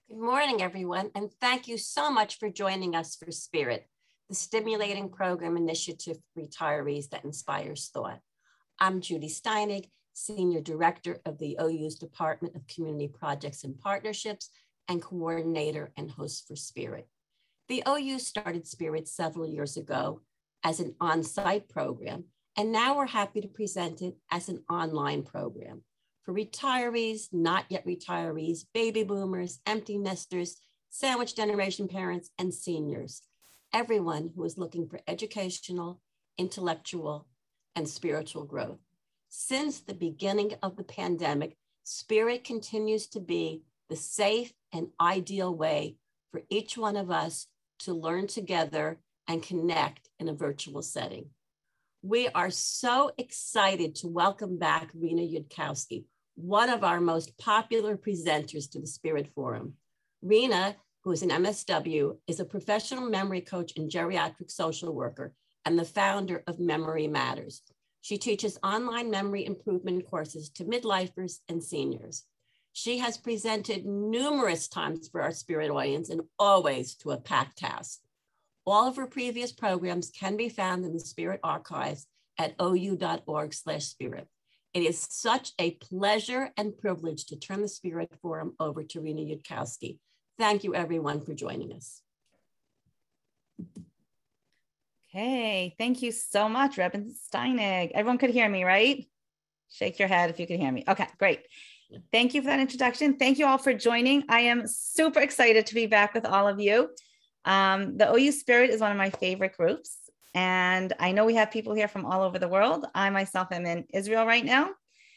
Good morning, everyone, and thank you so much for joining us for Spirit, the stimulating program initiative for retirees that inspires thought. I'm Judy Steinig, Senior Director of the OU's Department of Community Projects and Partnerships and Coordinator and Host for Spirit. The OU started Spirit several years ago as an on-site program, and now we're happy to present it as an online program for retirees, not yet retirees, baby boomers, empty nesters, sandwich generation parents, and seniors, everyone who is looking for educational, intellectual, and spiritual growth. Since the beginning of the pandemic, Spirit continues to be the safe and ideal way for each one of us to learn together and connect in a virtual setting. We are so excited to welcome back Rena Yudkowsky, one of our most popular presenters to the Spirit Forum. Rena, who is an MSW, is a professional memory coach and geriatric social worker and the founder of Memory Matters. She teaches online memory improvement courses to midlifers and seniors. She has presented numerous times for our Spirit audience and always to a packed house. All of her previous programs can be found in the Spirit archives at ou.org/spirit. It is such a pleasure and privilege to turn the Spirit Forum over to Rena Yudkowsky. Thank you, everyone, for joining us. Okay, thank you so much, Reverend Steinig. Everyone could hear me, right? Shake your head if you can hear me. Okay, great. Thank you for that introduction. Thank you all for joining. I am super excited to be back with all of you. The OU Spirit is one of my favorite groups. And I know we have people here from all over the world. I myself am in Israel right now,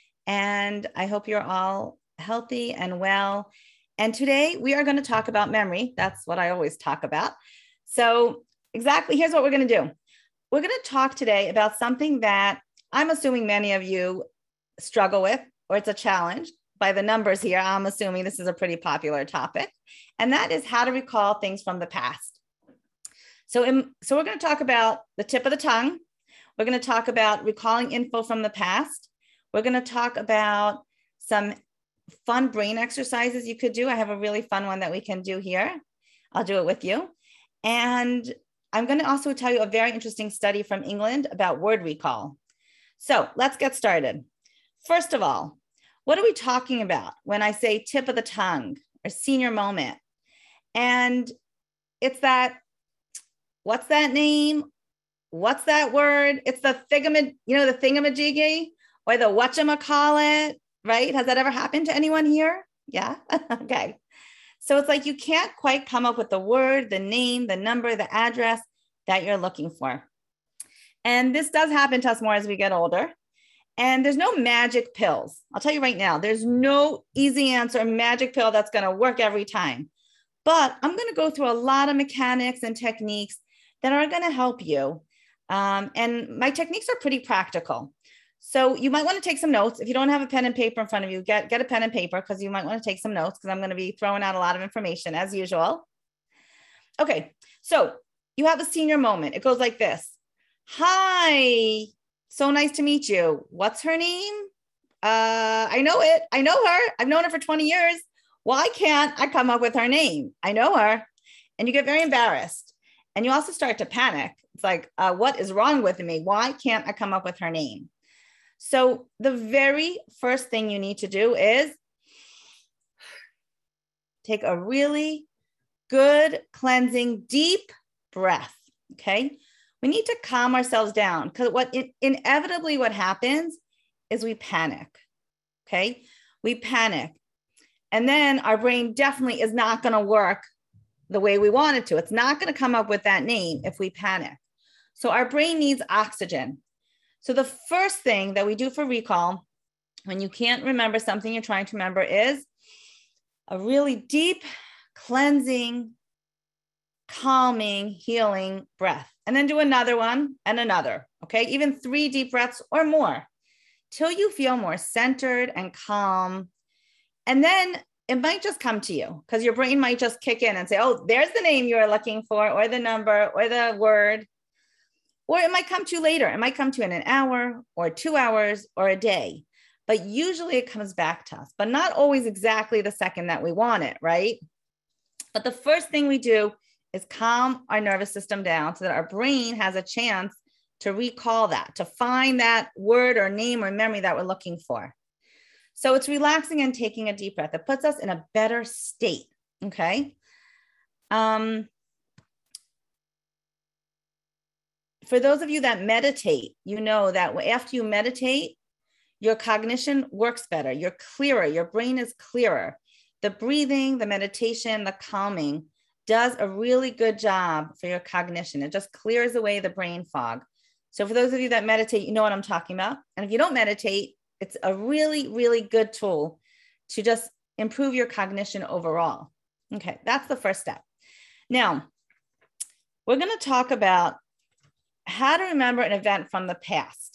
and I hope you're all healthy and well. And today we are going to talk about memory. That's what I always talk about. So exactly, here's what we're going to do. We're going to talk today about something that I'm assuming many of you struggle with, or it's a challenge. By the numbers here, I'm assuming this is a pretty popular topic, and that is how to recall things from the past. So we're going to talk about the tip of the tongue. We're going to talk about recalling info from the past. We're going to talk about some fun brain exercises you could do. I have a really fun one that we can do here. I'll do it with you. And I'm going to also tell you a very interesting study from England about word recall. So let's get started. First of all, what are we talking about when I say tip of the tongue or senior moment? And it's that, what's that name? What's that word? It's the thingamajiggy or the whatchamacallit, right? Has that ever happened to anyone here? Yeah, okay. So it's like you can't quite come up with the word, the name, the number, the address that you're looking for. And this does happen to us more as we get older. And there's no magic pills. I'll tell you right now, there's no easy answer, magic pill that's going to work every time. But I'm going to go through a lot of mechanics and techniques that are going to help you. And my techniques are pretty practical. So you might want to take some notes. If you don't have a pen and paper in front of you, get a pen and paper because you might want to take some notes because I'm going to be throwing out a lot of information as usual. Okay, so you have a senior moment. It goes like this. Hi, so nice to meet you. What's her name? I know it. I know her. I've known her for 20 years. Why can't I come up with her name? I know her. And you get very embarrassed. And you also start to panic. It's like, what is wrong with me? Why can't I come up with her name? So the very first thing you need to do is take a really good, cleansing, deep breath, okay? We need to calm ourselves down because inevitably what happens is we panic, okay? We panic. And then our brain definitely is not going to work the way we want it to. It's not going to come up with that name if we panic. So our brain needs oxygen. So the first thing that we do for recall, when you can't remember something you're trying to remember, is a really deep, cleansing, calming, healing breath. And then do another one and another, okay? Even 3 deep breaths or more till you feel more centered and calm. And then it might just come to you because your brain might just kick in and say, oh, there's the name you are looking for, or the number, or the word. Or it might come to you later. It might come to you in an hour or 2 hours or a day. But usually it comes back to us, but not always exactly the second that we want it, right? But the first thing we do is calm our nervous system down so that our brain has a chance to recall that, to find that word or name or memory that we're looking for. So it's relaxing and taking a deep breath. It puts us in a better state, okay? For those of you that meditate, you know that after you meditate, your cognition works better. You're clearer. Your brain is clearer. The breathing, the meditation, the calming does a really good job for your cognition. It just clears away the brain fog. So for those of you that meditate, you know what I'm talking about. And if you don't meditate, it's a really, really good tool to just improve your cognition overall. Okay, that's the first step. Now, we're going to talk about how to remember an event from the past.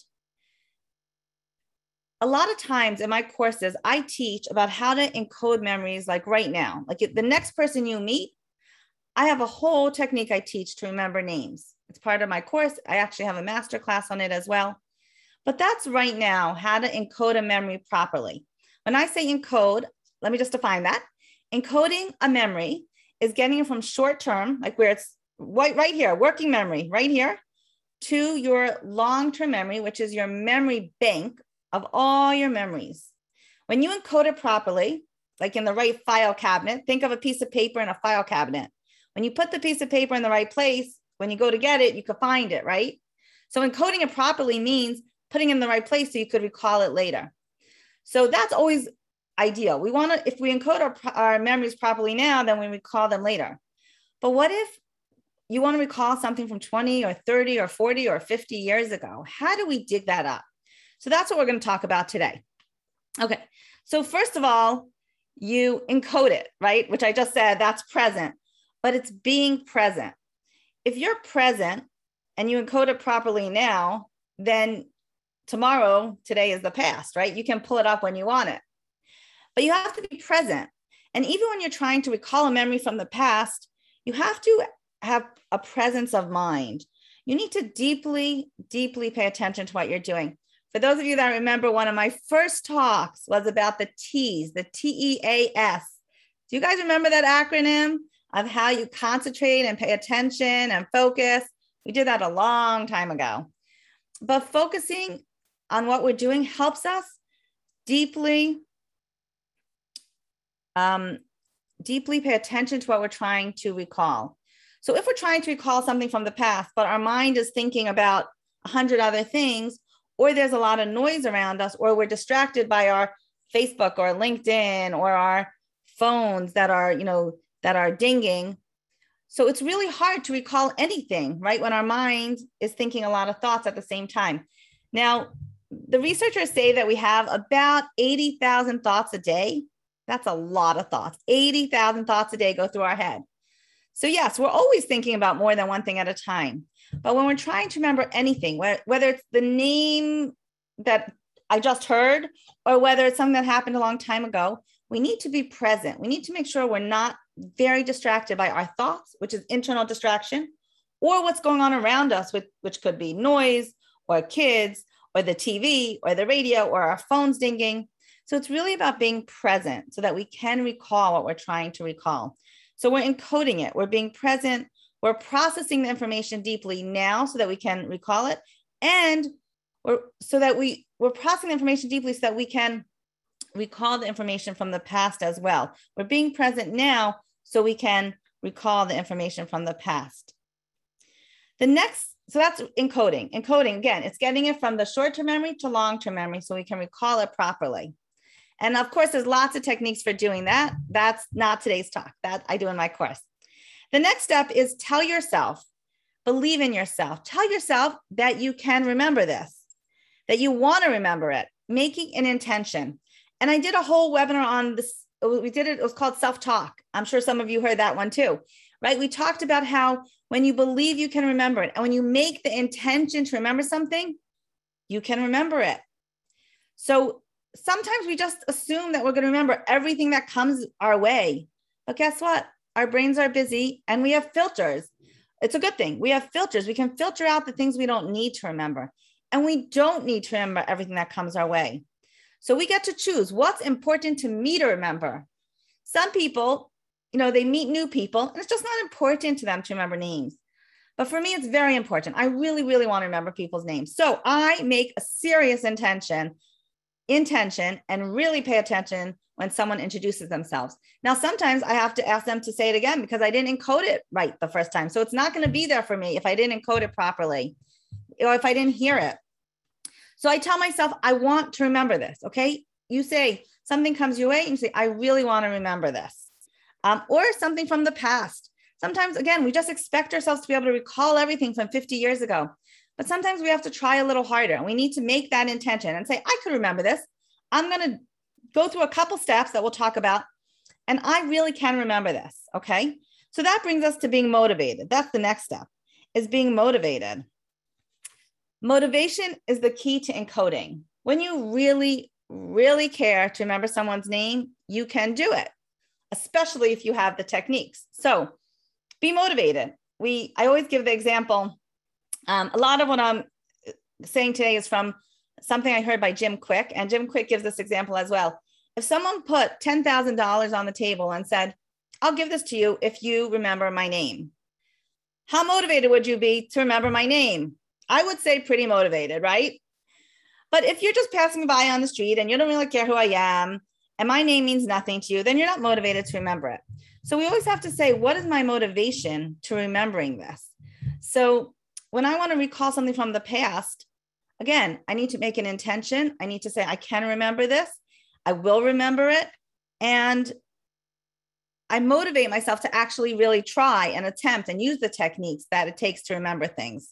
A lot of times in my courses, I teach about how to encode memories like right now. Like the next person you meet, I have a whole technique I teach to remember names. It's part of my course. I actually have a master class on it as well. But that's right now, how to encode a memory properly. When I say encode, let me just define that. Encoding a memory is getting it from short term, like where it's right here, working memory, right here, to your long-term memory, which is your memory bank of all your memories. When you encode it properly, like in the right file cabinet, think of a piece of paper in a file cabinet. When you put the piece of paper in the right place, when you go to get it, you can find it, right? So encoding it properly means putting it in the right place so you could recall it later. So that's always ideal. We want to, if we encode our memories properly now, then we recall them later. But what if you want to recall something from 20 or 30 or 40 or 50 years ago? How do we dig that up? So that's what we're going to talk about today. Okay, so first of all, you encode it, right? Which I just said, that's present, but it's being present. If you're present and you encode it properly now, then today is the past, right? You can pull it up when you want it, but you have to be present. And even when you're trying to recall a memory from the past, you have to have a presence of mind. You need to deeply, deeply pay attention to what you're doing. For those of you that remember, one of my first talks was about the T's, the TEAS. Do you guys remember that acronym of how you concentrate and pay attention and focus? We did that a long time ago. But focusing on what we're doing helps us deeply pay attention to what we're trying to recall. So if we're trying to recall something from the past, but our mind is thinking about 100 other things, or there's a lot of noise around us, or we're distracted by our Facebook or LinkedIn or our phones that are dinging. So it's really hard to recall anything, right? When our mind is thinking a lot of thoughts at the same time. Now, the researchers say that we have about 80,000 thoughts a day. That's a lot of thoughts. 80,000 thoughts a day go through our head. So yes, we're always thinking about more than one thing at a time. But when we're trying to remember anything, whether it's the name that I just heard, or whether it's something that happened a long time ago, we need to be present. We need to make sure we're not very distracted by our thoughts, which is internal distraction, or what's going on around us, which could be noise or kids or the TV or the radio or our phones dinging. So it's really about being present so that we can recall what we're trying to recall. So we're encoding it. We're being present. We're processing the information deeply now so that we can recall it. And we're processing the information deeply so that we can recall the information from the past as well. We're being present now so we can recall the information from the past. So that's encoding. Encoding, again, it's getting it from the short-term memory to long-term memory so we can recall it properly. And of course, there's lots of techniques for doing that. That's not today's talk. That I do in my course. The next step is tell yourself, believe in yourself. Tell yourself that you can remember this, that you want to remember it, making an intention. And I did a whole webinar on this. It was called self-talk. I'm sure some of you heard that one too, right? We talked about how when you believe you can remember it, and when you make the intention to remember something, you can remember it. So sometimes we just assume that we're going to remember everything that comes our way. But guess what? Our brains are busy and we have filters. It's a good thing. We have filters. We can filter out the things we don't need to remember. And we don't need to remember everything that comes our way. So we get to choose what's important to me to remember. Some people they meet new people and it's just not important to them to remember names. But for me, it's very important. I really, really want to remember people's names. So I make a serious intention and really pay attention when someone introduces themselves. Now, sometimes I have to ask them to say it again because I didn't encode it right the first time. So it's not going to be there for me if I didn't encode it properly or if I didn't hear it. So I tell myself, I want to remember this. Okay. You say something comes your way and you say, I really want to remember this. Or something from the past. Sometimes, again, we just expect ourselves to be able to recall everything from 50 years ago. But sometimes we have to try a little harder and we need to make that intention and say, I could remember this. I'm going to go through a couple steps that we'll talk about. And I really can remember this. Okay. So that brings us to being motivated. That's the next step, is being motivated. Motivation is the key to encoding. When you really, really care to remember someone's name, you can do it, especially if you have the techniques. So be motivated. I always give the example. A lot of what I'm saying today is from something I heard by Jim Quick, and Jim Quick gives this example as well. If someone put $10,000 on the table and said, I'll give this to you if you remember my name, how motivated would you be to remember my name? I would say pretty motivated, right? But if you're just passing by on the street and you don't really care who I am, and my name means nothing to you, then you're not motivated to remember it. So we always have to say, what is my motivation to remembering this? So when I want to recall something from the past, again, I need to make an intention. I need to say, I can remember this. I will remember it. And I motivate myself to actually really try and attempt and use the techniques that it takes to remember things.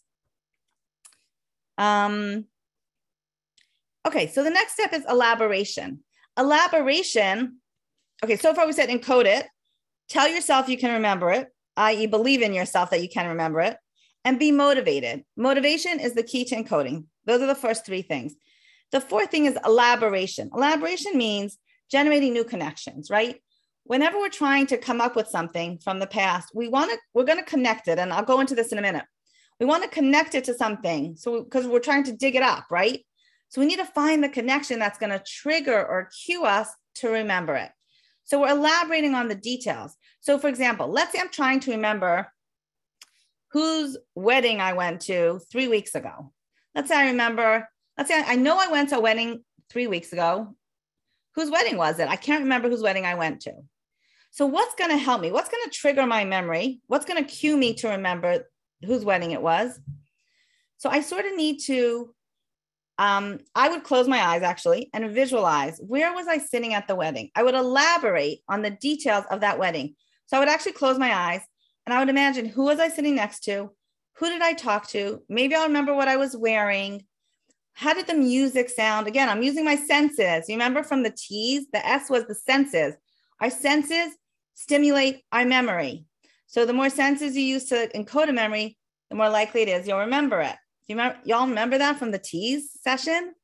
Okay, so the next step is elaboration. Elaboration, okay, so far we said encode it. Tell yourself you can remember it, i.e. believe in yourself that you can remember it, and be motivated. Motivation is the key to encoding. Those are the first three things. The fourth thing is elaboration. Elaboration means generating new connections, right? Whenever we're trying to come up with something from the past, we're going to connect it. And I'll go into this in a minute. We want to connect it to something. So because we're trying to dig it up, right? So we need to find the connection that's going to trigger or cue us to remember it. So we're elaborating on the details. So for example, let's say I'm trying to remember whose wedding I went to 3 weeks ago. Let's say I know I went to a wedding 3 weeks ago. Whose wedding was it? I can't remember whose wedding I went to. So what's going to help me? What's going to trigger my memory? What's going to cue me to remember whose wedding it was? So I sort of need to, I would close my eyes actually and visualize, where was I sitting at the wedding? I would elaborate on the details of that wedding. So I would actually close my eyes and I would imagine, who was I sitting next to? Who did I talk to? Maybe I'll remember what I was wearing. How did the music sound? Again, I'm using my senses. You remember from the T's, the S was the senses. Our senses stimulate our memory. So the more senses you use to encode a memory, the more likely it is you'll remember it. Y'all remember that from the T's session?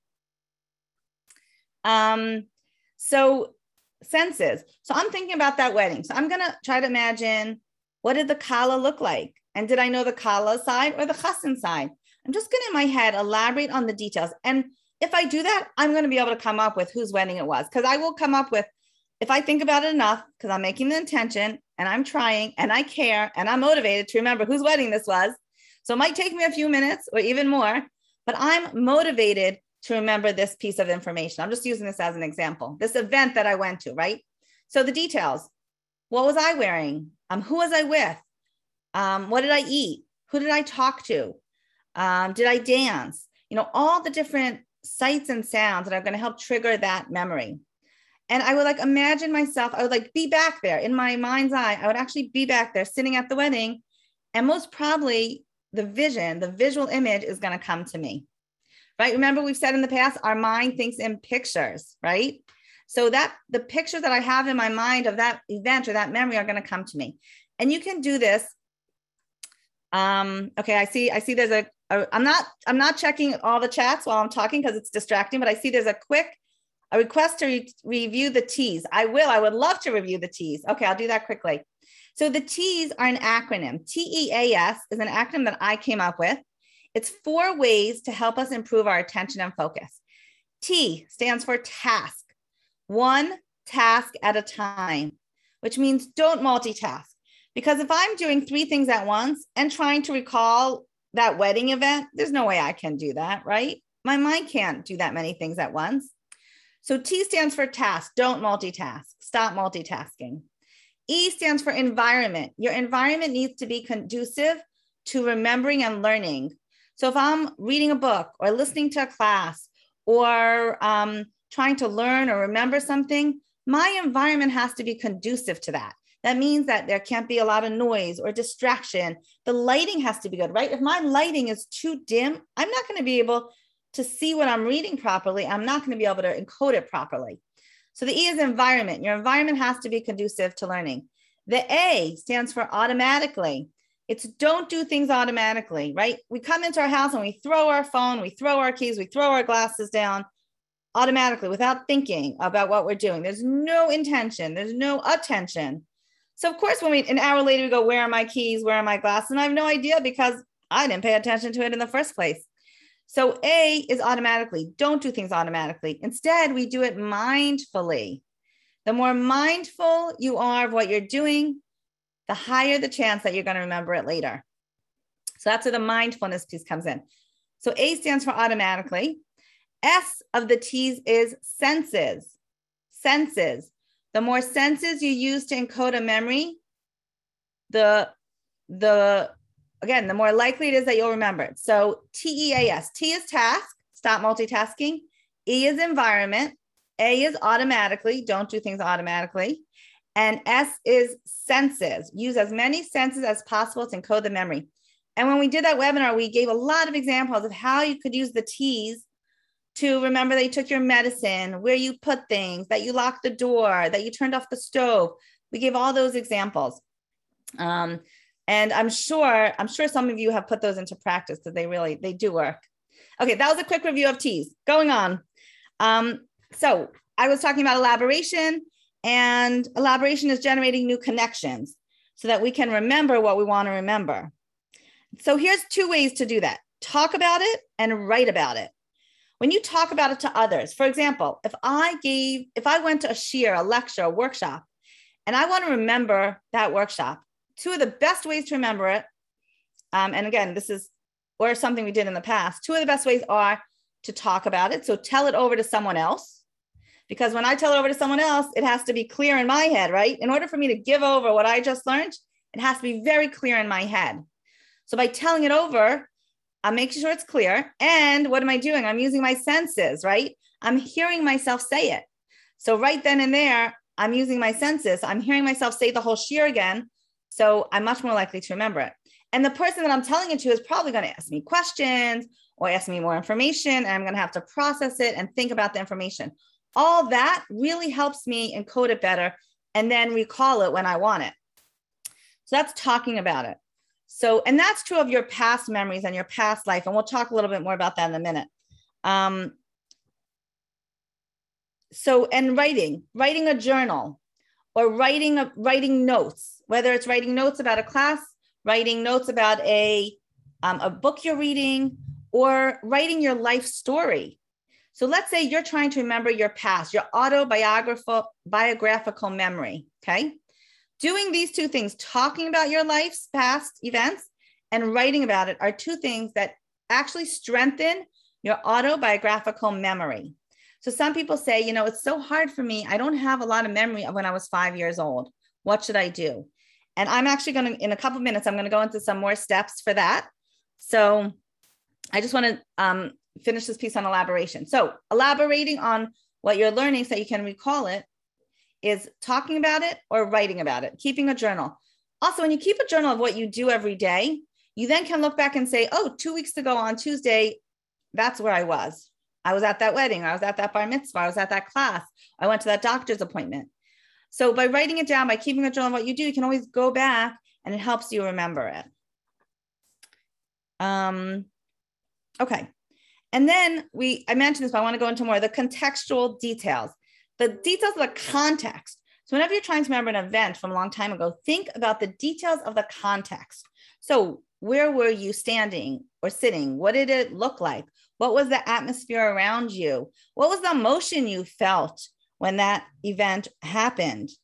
So senses. So I'm thinking about that wedding. So I'm going to try to imagine, what did the kala look like? And did I know the kala side or the chassan side? I'm just going to, in my head, elaborate on the details. And if I do that, I'm going to be able to come up with whose wedding it was. Because I will come up with, if I think about it enough, because I'm making the intention and I'm trying and I care and I'm motivated to remember whose wedding this was. So it might take me a few minutes or even more, but I'm motivated to remember this piece of information. I'm just using this as an example, this event that I went to, right? So the details, what was I wearing? Who was I with? What did I eat? Who did I talk to? Did I dance? All the different sights and sounds that are going to help trigger that memory. And I would imagine myself, I would be back there in my mind's eye. I would actually be back there sitting at the wedding. And most probably the visual image is going to come to me, right? Remember, we've said in the past, our mind thinks in pictures, right? So that the pictures that I have in my mind of that event or that memory are going to come to me. And you can do this. Okay, I see there's I'm not checking all the chats while I'm talking because it's distracting, but I see there's a request to review the T's. I would love to review the T's. Okay, I'll do that quickly. So the T's are an acronym. TEAS is an acronym that I came up with. It's 4 ways to help us improve our attention and focus. T stands for task. 1 task at a time. which means don't multitask. Because if I'm doing 3 things at once and trying to recall that wedding event, there's no way I can do that, right? My mind can't do that many things at once. So T stands for task, don't multitask, stop multitasking. E stands for environment. Your environment needs to be conducive to remembering and learning. So if I'm reading a book or listening to a class or trying to learn or remember something, my environment has to be conducive to that. That means that there can't be a lot of noise or distraction. The lighting has to be good, right? If my lighting is too dim, I'm not going to be able to see what I'm reading properly. I'm not going to be able to encode it properly. So the E is environment. Your environment has to be conducive to learning. The A stands for automatically. It's don't do things automatically, right? We come into our house and we throw our phone, we throw our keys, we throw our glasses down automatically without thinking about what we're doing. There's no intention. There's no attention. So of course, when an hour later, we go, where are my keys? Where are my glasses? And I have no idea because I didn't pay attention to it in the first place. So A is automatically. Don't do things automatically. Instead, we do it mindfully. The more mindful you are of what you're doing, the higher the chance that you're going to remember it later. So that's where the mindfulness piece comes in. So A stands for automatically. S of the T's is senses. Senses. The more senses you use to encode a memory, the more likely it is that you'll remember it. So TEAS. T is task, stop multitasking. E is environment. A is automatically, don't do things automatically. And S is senses. Use as many senses as possible to encode the memory. And when we did that webinar, we gave a lot of examples of how you could use the T's to remember that you took your medicine, where you put things, that you locked the door, that you turned off the stove. We gave all those examples. And I'm sure some of you have put those into practice because they do work. Okay, that was a quick review of T's. Going on. So I was talking about elaboration, and elaboration is generating new connections so that we can remember what we want to remember. So here's 2 ways to do that. Talk about it and write about it. When you talk about it to others, for example, if I went to a shiur, a lecture, a workshop, and I want to remember that workshop, 2 of the best ways to remember it, and again, this is or something we did in the past, 2 of the best ways are to talk about it. So tell it over to someone else, because when I tell it over to someone else, it has to be clear in my head, right? In order for me to give over what I just learned, it has to be very clear in my head. So by telling it over, I'm making sure it's clear. And what am I doing? I'm using my senses, right? I'm hearing myself say it. So right then and there, I'm using my senses. I'm hearing myself say the whole shiur again. So I'm much more likely to remember it. And the person that I'm telling it to is probably going to ask me questions or ask me more information. And I'm going to have to process it and think about the information. All that really helps me encode it better and then recall it when I want it. So that's talking about it. So, and that's true of your past memories and your past life. And we'll talk a little bit more about that in a minute. And writing a journal or writing notes, whether it's writing notes about a class, writing notes about a book you're reading, or writing your life story. So let's say you're trying to remember your past, your autobiographical memory, okay? Doing these 2 things, talking about your life's past events and writing about it, are 2 things that actually strengthen your autobiographical memory. So some people say, it's so hard for me. I don't have a lot of memory of when I was 5 years old. What should I do? And I'm actually going to, in a couple of minutes, I'm going to go into some more steps for that. So I just want to finish this piece on elaboration. So elaborating on what you're learning so you can recall it is talking about it or writing about it, keeping a journal. Also, when you keep a journal of what you do every day, you then can look back and say, oh, 2 weeks ago on Tuesday, that's where I was. I was at that wedding. I was at that bar mitzvah. I was at that class. I went to that doctor's appointment. So by writing it down, by keeping a journal of what you do, you can always go back and it helps you remember it. Okay. And then I mentioned this, but I want to go into more of the contextual details. The details of the context. So whenever you're trying to remember an event from a long time ago, think about the details of the context. So where were you standing or sitting? What did it look like? What was the atmosphere around you? What was the emotion you felt when that event happened?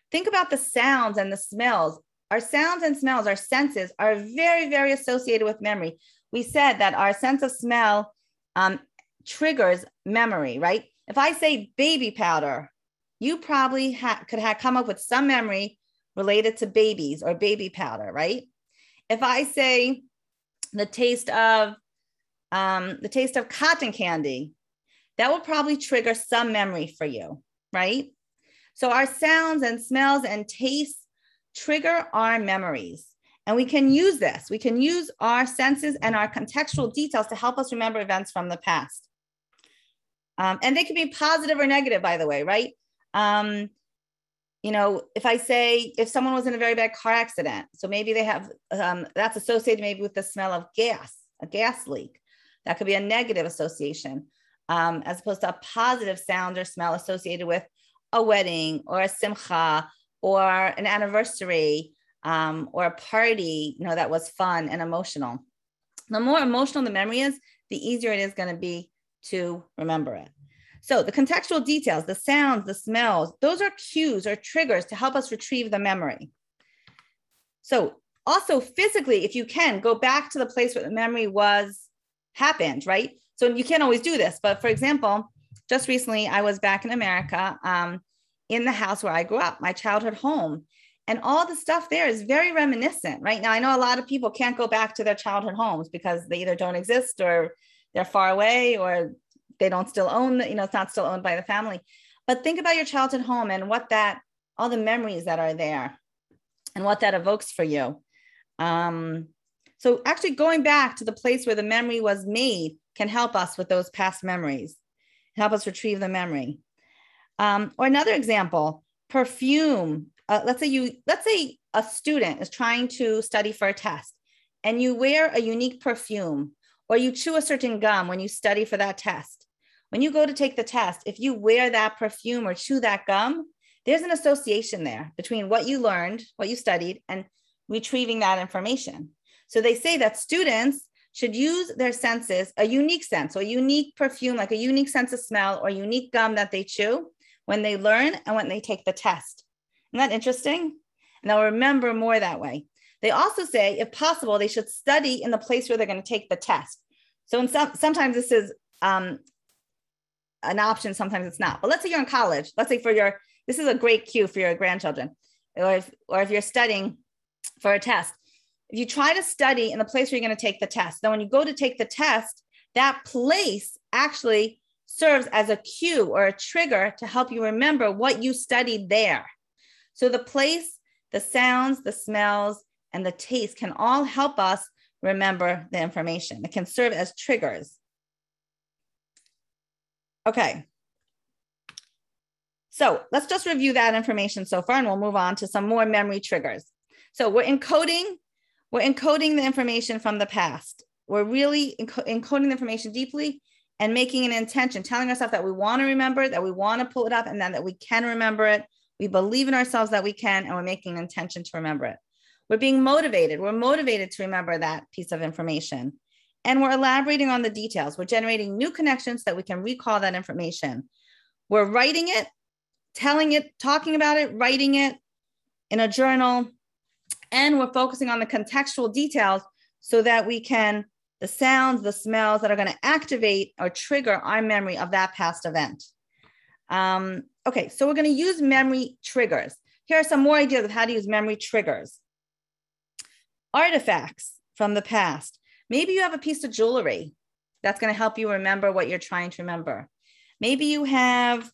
Think about the sounds and the smells. Our sounds and smells, our senses are very, very associated with memory. We said that our sense of smell triggers memory, right? If I say baby powder, you probably could have come up with some memory related to babies or baby powder, right? If I say the taste of cotton candy, that will probably trigger some memory for you, right? So our sounds and smells and tastes trigger our memories. And we can use this. We can use our senses and our contextual details to help us remember events from the past. And they can be positive or negative, by the way, right? You know, if someone was in a very bad car accident, so maybe they have, that's associated maybe with the smell of gas, a gas leak. That could be a negative association, as opposed to a positive sound or smell associated with a wedding or a simcha or an anniversary or a party, you know, that was fun and emotional. The more emotional the memory is, the easier it is going to be to remember it. So the contextual details, the sounds, the smells, those are cues or triggers to help us retrieve the memory. So also physically, if you can, go back to the place where the memory happened, right? So you can't always do this, but for example, just recently I was back in America in the house where I grew up, my childhood home. And all the stuff there is very reminiscent. Right now, I know a lot of people can't go back to their childhood homes because they either don't exist or they're far away or they don't still own, it's not still owned by the family. But think about your childhood home and all the memories that are there and what that evokes for you. So actually going back to the place where the memory was made can help us with those past memories, help us retrieve the memory. Or another example, perfume. Let's say a student is trying to study for a test and you wear a unique perfume or you chew a certain gum when you study for that test. When you go to take the test, if you wear that perfume or chew that gum, there's an association there between what you learned, what you studied, and retrieving that information. So they say that students should use their senses, a unique sense, so a unique perfume, like a unique sense of smell or unique gum that they chew when they learn and when they take the test. Isn't that interesting? And they'll remember more that way. They also say, if possible, they should study in the place where they're going to take the test. So sometimes this is an option, sometimes it's not. But let's say you're in college. Let's say this is a great cue for your grandchildren, or if you're studying for a test. If you try to study in the place where you're going to take the test, then when you go to take the test, that place actually serves as a cue or a trigger to help you remember what you studied there. So the place, the sounds, the smells, and the taste can all help us remember the information. It can serve as triggers. Okay. So let's just review that information so far, and we'll move on to some more memory triggers. So we're encoding the information from the past. We're really encoding the information deeply and making an intention, telling ourselves that we want to remember it, that we want to pull it up, and then that we can remember it. We believe in ourselves that we can, and we're making an intention to remember it. We're being motivated. We're motivated to remember that piece of information. And we're elaborating on the details. We're generating new connections so that we can recall that information. We're writing it, telling it, talking about it, writing it in a journal. And we're focusing on the contextual details so that we can, the sounds, the smells that are going to activate or trigger our memory of that past event. Okay, so we're going to use memory triggers. Here are some more ideas of how to use memory triggers. Artifacts from the past. Maybe you have a piece of jewelry that's going to help you remember what you're trying to remember. Maybe you have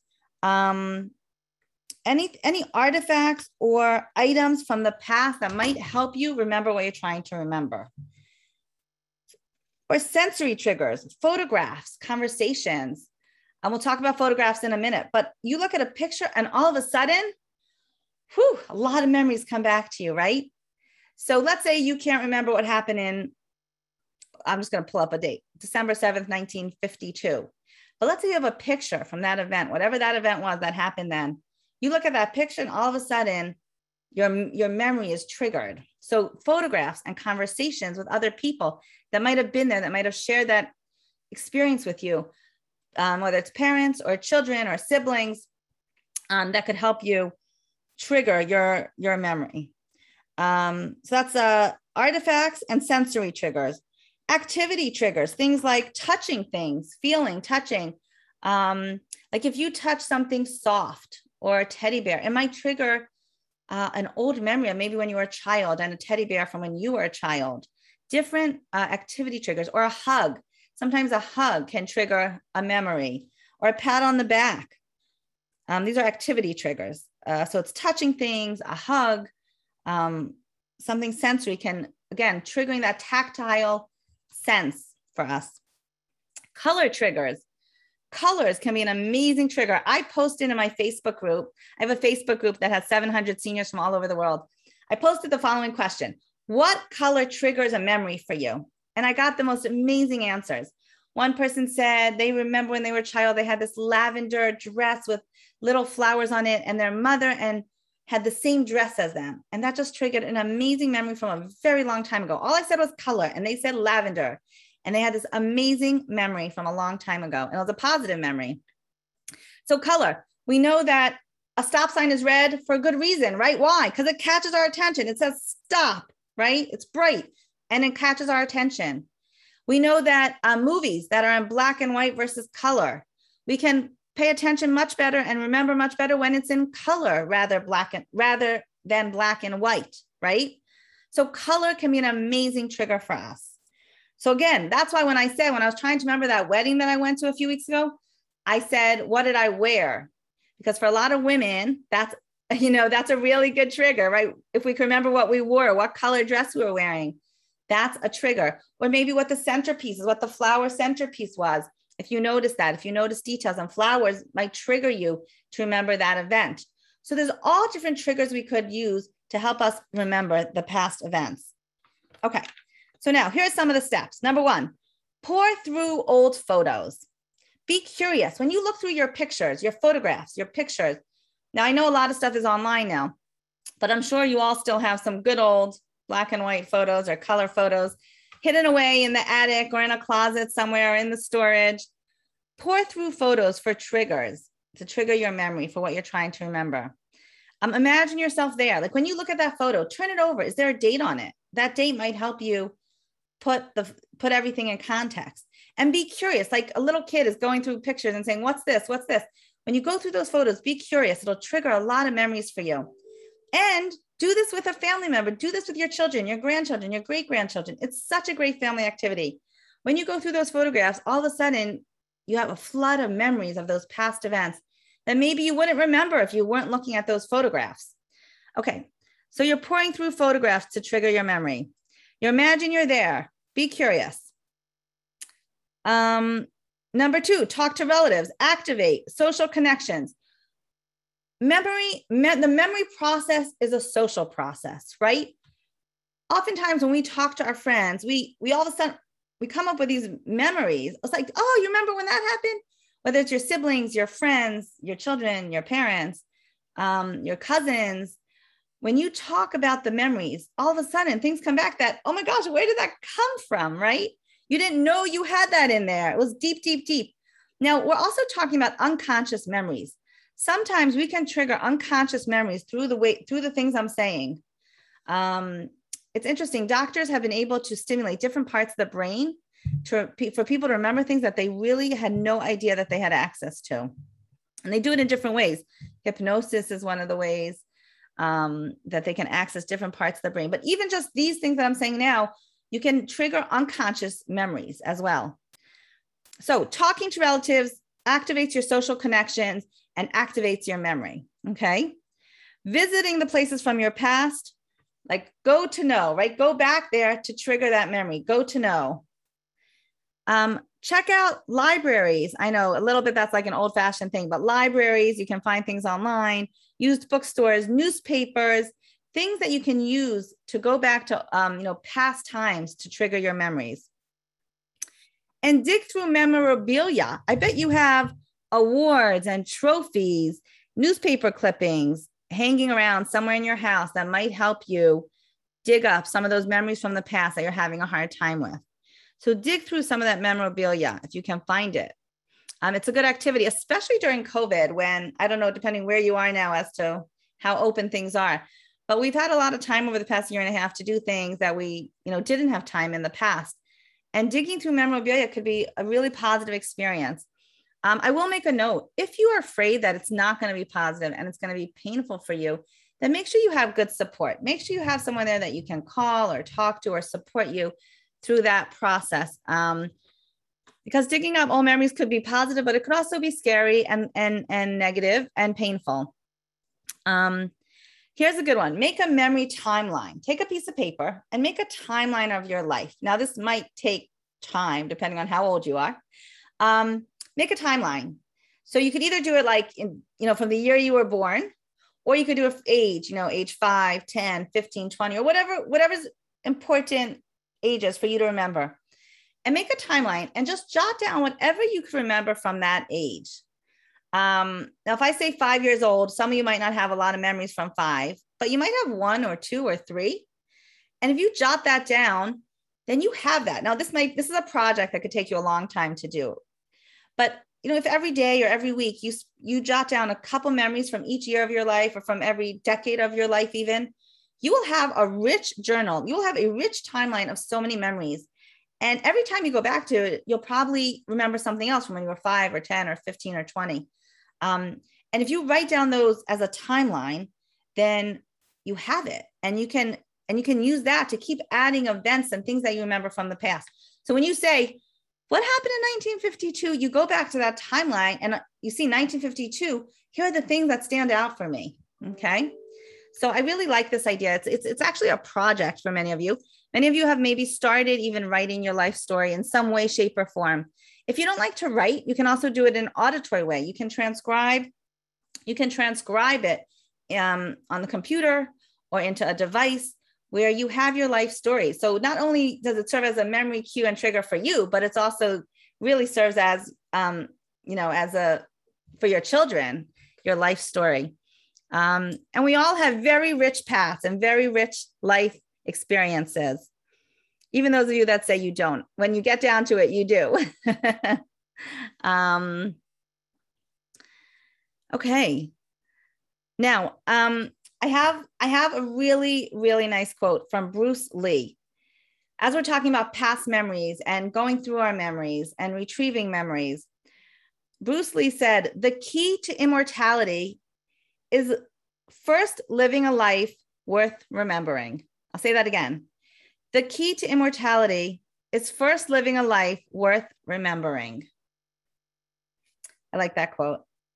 any artifacts or items from the past that might help you remember what you're trying to remember. Or sensory triggers, photographs, conversations. And we'll talk about photographs in a minute, but you look at a picture and all of a sudden, a lot of memories come back to you, right? So let's say you can't remember what happened in, I'm just going to pull up a date, December 7th, 1952. But let's say you have a picture from that event, whatever that event was that happened then. You look at that picture and all of a sudden your memory is triggered. So photographs and conversations with other people that might have been there, that might have shared that experience with you, whether it's parents or children or siblings, that could help you trigger your memory. So that's artifacts and sensory triggers. Activity triggers, things like touching things, feeling, touching. Like if you touch something soft or a teddy bear, it might trigger an old memory of maybe when you were a child and a teddy bear from when you were a child. Different activity triggers, or a hug. Sometimes a hug can trigger a memory, or a pat on the back. These are activity triggers. So it's touching things, a hug, something sensory can, again, triggering that tactile sense for us. Color triggers. Colors can be an amazing trigger. I posted in my Facebook group. I have a Facebook group that has 700 seniors from all over the world. I posted the following question: what color triggers a memory for you? And I got the most amazing answers. One person said they remember when they were a child, they had this lavender dress with little flowers on it, and their mother had the same dress as them. And that just triggered an amazing memory from a very long time ago. All I said was color, and they said lavender. And they had this amazing memory from a long time ago. And it was a positive memory. So color, we know that a stop sign is red for a good reason, right? Why? Because it catches our attention. It says stop, right? It's bright and it catches our attention. We know that movies that are in black and white versus color, we can pay attention much better and remember much better when it's in color rather than black and white, right? So color can be an amazing trigger for us. So again, that's why when I was trying to remember that wedding that I went to a few weeks ago, I said, what did I wear? Because for a lot of women, that's a really good trigger, right? If we can remember what we wore, what color dress we were wearing, that's a trigger. Or maybe what the centerpiece is, what the flower centerpiece was. If you notice that, if you notice details on flowers, might trigger you to remember that event. So there's all different triggers we could use to help us remember the past events. Okay. So now here's some of the steps. Number one, pour through old photos. Be curious. When you look through your pictures, your photographs, your pictures. Now I know a lot of stuff is online now, but I'm sure you all still have some good old black and white photos or color photos hidden away in the attic or in a closet somewhere in the storage. Pour through photos for triggers, to trigger your memory for what you're trying to remember. Imagine yourself there. Like when you look at that photo, turn it over. Is there a date on it? That date might help you put everything in context, and be curious. Like a little kid is going through pictures and saying, what's this? What's this? When you go through those photos, be curious. It'll trigger a lot of memories for you. And do this with a family member. Do this with your children, your grandchildren, your great-grandchildren. It's such a great family activity. When you go through those photographs, all of a sudden you have a flood of memories of those past events that maybe you wouldn't remember if you weren't looking at those photographs. Okay, so you're pouring through photographs to trigger your memory. You imagine you're there. Be curious. Number two, talk to relatives, activate social connections. The memory process is a social process, right? Oftentimes when we talk to our friends, we all of a sudden, we come up with these memories. It's like, oh, you remember when that happened? Whether it's your siblings, your friends, your children, your parents, your cousins. When you talk about the memories, all of a sudden things come back that, oh my gosh, where did that come from, right? You didn't know you had that in there. It was deep, deep, deep. Now, we're also talking about unconscious memories. Sometimes we can trigger unconscious memories through the things I'm saying. It's interesting. Doctors have been able to stimulate different parts of the brain for people to remember things that they really had no idea that they had access to. And they do it in different ways. Hypnosis is one of the ways that they can access different parts of the brain. But even just these things that I'm saying now, you can trigger unconscious memories as well. So talking to relatives activates your social connections and activates your memory, okay? Visiting the places from your past, like go to know, right? Go back there to trigger that memory, go to know. Check out libraries. I know a little bit that's like an old-fashioned thing, but libraries, you can find things online, used bookstores, newspapers, things that you can use to go back to past times to trigger your memories. And dig through memorabilia. I bet you have awards and trophies, newspaper clippings hanging around somewhere in your house that might help you dig up some of those memories from the past that you're having a hard time with. So dig through some of that memorabilia if you can find it. It's a good activity, especially during COVID when, I don't know, depending where you are now as to how open things are. But we've had a lot of time over the past year and a half to do things that we, didn't have time in the past. And digging through memorabilia could be a really positive experience. I will make a note. If you are afraid that it's not going to be positive and it's going to be painful for you, then make sure you have good support. Make sure you have someone there that you can call or talk to or support you through that process. Because digging up old memories could be positive, but it could also be scary and negative and painful. Here's a good one. Make a memory timeline. Take a piece of paper and make a timeline of your life. Now, this might take time, depending on how old you are. Make a timeline. So you could either do it like, from the year you were born, or you could do it age, age 5, 10, 15, 20, or whatever's important ages for you to remember. And make a timeline and just jot down whatever you can remember from that age. Now, if I say 5 years old, some of you might not have a lot of memories from 5, but you might have 1 or 2 or 3. And if you jot that down, then you have that. Now, this is a project that could take you a long time to do. But, if every day or every week you jot down a couple memories from each year of your life or from every decade of your life even, you will have a rich journal. You will have a rich timeline of so many memories. And every time you go back to it, you'll probably remember something else from when you were 5 or 10 or 15 or 20. And if you write down those as a timeline, then you have it, and you can use that to keep adding events and things that you remember from the past. So when you say, what happened in 1952? You go back to that timeline and you see 1952, here are the things that stand out for me. Okay. So I really like this idea. It's actually a project for many of you. Many of you have maybe started even writing your life story in some way, shape, or form. If you don't like to write, you can also do it in an auditory way. You can transcribe it on the computer or into a device where you have your life story. So not only does it serve as a memory cue and trigger for you, but it's also really serves as, for your children, your life story. And we all have very rich paths and very rich life experiences. Even those of you that say you don't, when you get down to it, you do. Okay. Now, I have a really, really nice quote from Bruce Lee. As we're talking about past memories and going through our memories and retrieving memories, Bruce Lee said, the key to immortality is first living a life worth remembering. I'll say that again. The key to immortality is first living a life worth remembering. I like that quote.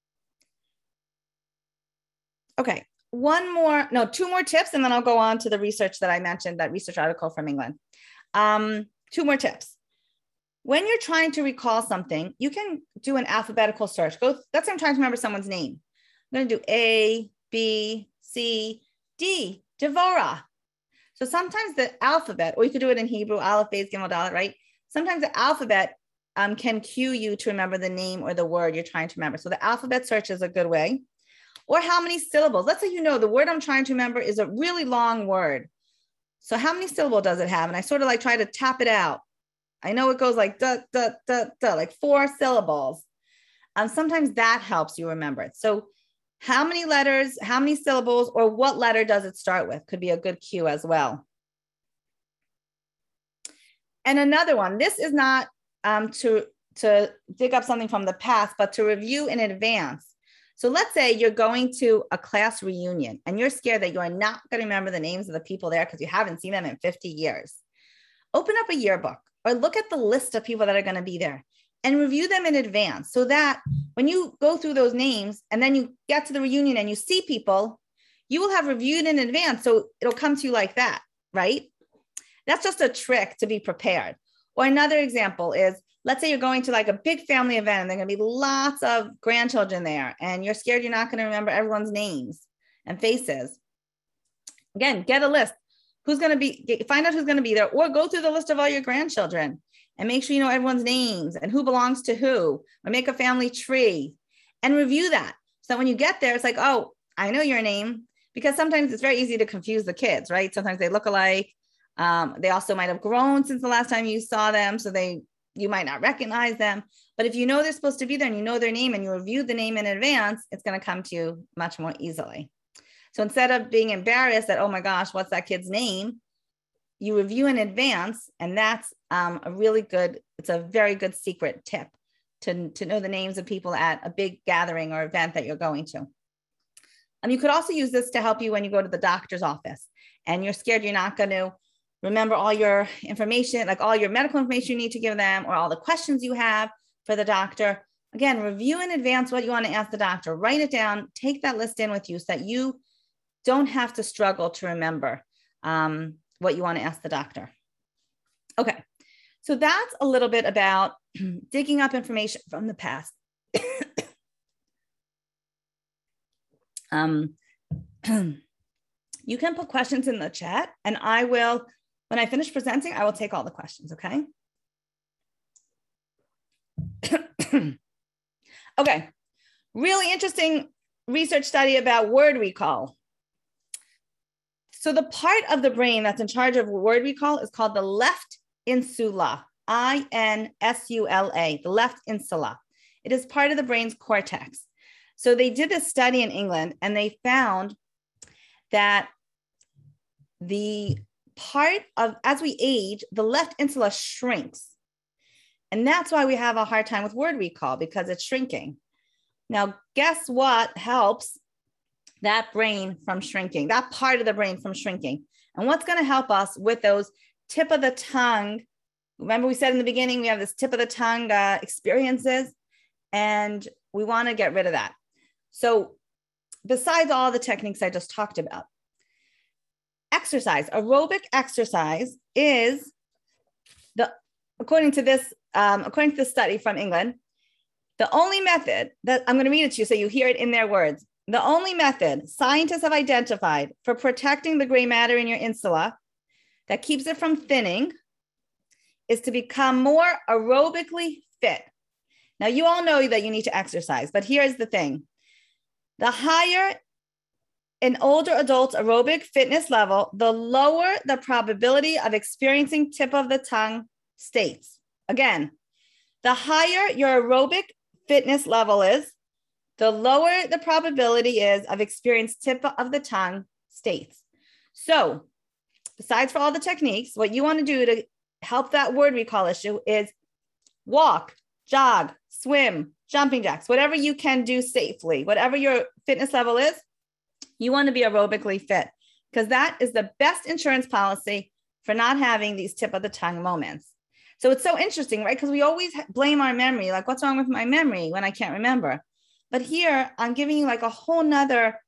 Okay. Two more tips, and then I'll go on to the research that I mentioned, that research article from England. 2 more tips. When you're trying to recall something, you can do an alphabetical search. That's what I'm trying to remember someone's name. I'm going to do A, B, C, D, Devorah. So sometimes the alphabet, or you could do it in Hebrew, Aleph, Beis, Gimel, Dalet, right? Sometimes the alphabet can cue you to remember the name or the word you're trying to remember. So the alphabet search is a good way. Or how many syllables? Let's say the word I'm trying to remember is a really long word. So how many syllables does it have? And I sort of like try to tap it out. I know it goes like da, da, da, da, like 4 syllables. Sometimes that helps you remember it. So how many letters, how many syllables, or what letter does it start with could be a good cue as well. And another one, this is not to dig up something from the past, but to review in advance. So let's say you're going to a class reunion and you're scared that you are not going to remember the names of the people there because you haven't seen them in 50 years. Open up a yearbook or look at the list of people that are going to be there and review them in advance so that when you go through those names and then you get to the reunion and you see people, you will have reviewed in advance. So it'll come to you like that, right? That's just a trick to be prepared. Or another example is, let's say you're going to like a big family event and there are going to be lots of grandchildren there and you're scared you're not going to remember everyone's names and faces. Again, get a list. Find out who's going to be there, or go through the list of all your grandchildren and make sure you know everyone's names and who belongs to who, or make a family tree and review that. So that when you get there, it's like, oh, I know your name, because sometimes it's very easy to confuse the kids, right? Sometimes they look alike. They also might have grown since the last time you saw them. So you might not recognize them, but if you know they're supposed to be there and you know their name and you review the name in advance, it's going to come to you much more easily. So instead of being embarrassed that, oh my gosh, what's that kid's name? You review in advance, and that's it's a very good secret tip to know the names of people at a big gathering or event that you're going to. You could also use this to help you when you go to the doctor's office and you're scared you're not going to remember all your information, like all your medical information you need to give them or all the questions you have for the doctor. Again, review in advance what you want to ask the doctor. Write it down, take that list in with you so that you don't have to struggle to remember what you want to ask the doctor. Okay, so that's a little bit about digging up information from the past. You can put questions in the chat and I will, when I finish presenting, I will take all the questions, okay? Okay, really interesting research study about word recall. So the part of the brain that's in charge of word recall is called the left insula, INSULA, the left insula. It is part of the brain's cortex. So they did this study in England and they found that the part of, as we age, the left insula shrinks. And that's why we have a hard time with word recall, because it's shrinking. Now, guess what helps that brain from shrinking, that part of the brain from shrinking? And what's going to help us with those tip of the tongue? Remember we said in the beginning, we have this tip of the tongue experiences, and we want to get rid of that. So besides all the techniques I just talked about, exercise, aerobic exercise is according to this study from England, the only method that I'm going to read it to you so you hear it in their words. The only method scientists have identified for protecting the gray matter in your insula that keeps it from thinning is to become more aerobically fit. Now, you all know that you need to exercise, but here's the thing. The higher an older adult's aerobic fitness level, the lower the probability of experiencing tip of the tongue states. Again, the higher your aerobic fitness level is, the lower the probability is of experiencing tip of the tongue states. So besides for all the techniques, what you want to do to help that word recall issue is walk, jog, swim, jumping jacks, whatever you can do safely, whatever your fitness level is, you want to be aerobically fit, because that is the best insurance policy for not having these tip of the tongue moments. So it's so interesting, right? Because we always blame our memory, like what's wrong with my memory when I can't remember? But here I'm giving you like a whole nother,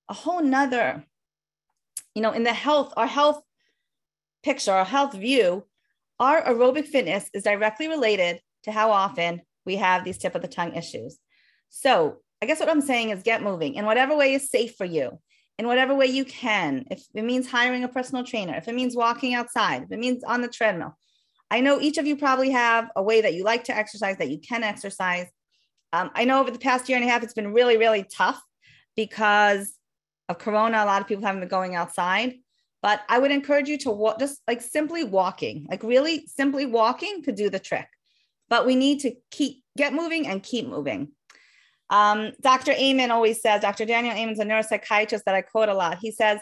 in our health picture, our health view, our aerobic fitness is directly related to how often we have these tip of the tongue issues. So I guess what I'm saying is get moving in whatever way is safe for you, in whatever way you can. If it means hiring a personal trainer, if it means walking outside, if it means on the treadmill. I know each of you probably have a way that you like to exercise, that you can exercise. I know over the past year and a half, it's been really, really tough because of Corona. A lot of people haven't been going outside, but I would encourage you to walk, just like simply walking, like really simply walking could do the trick, but we need to get moving and keep moving. Dr. Amen always says, Dr. Daniel Amen's a neuropsychiatrist that I quote a lot. He says,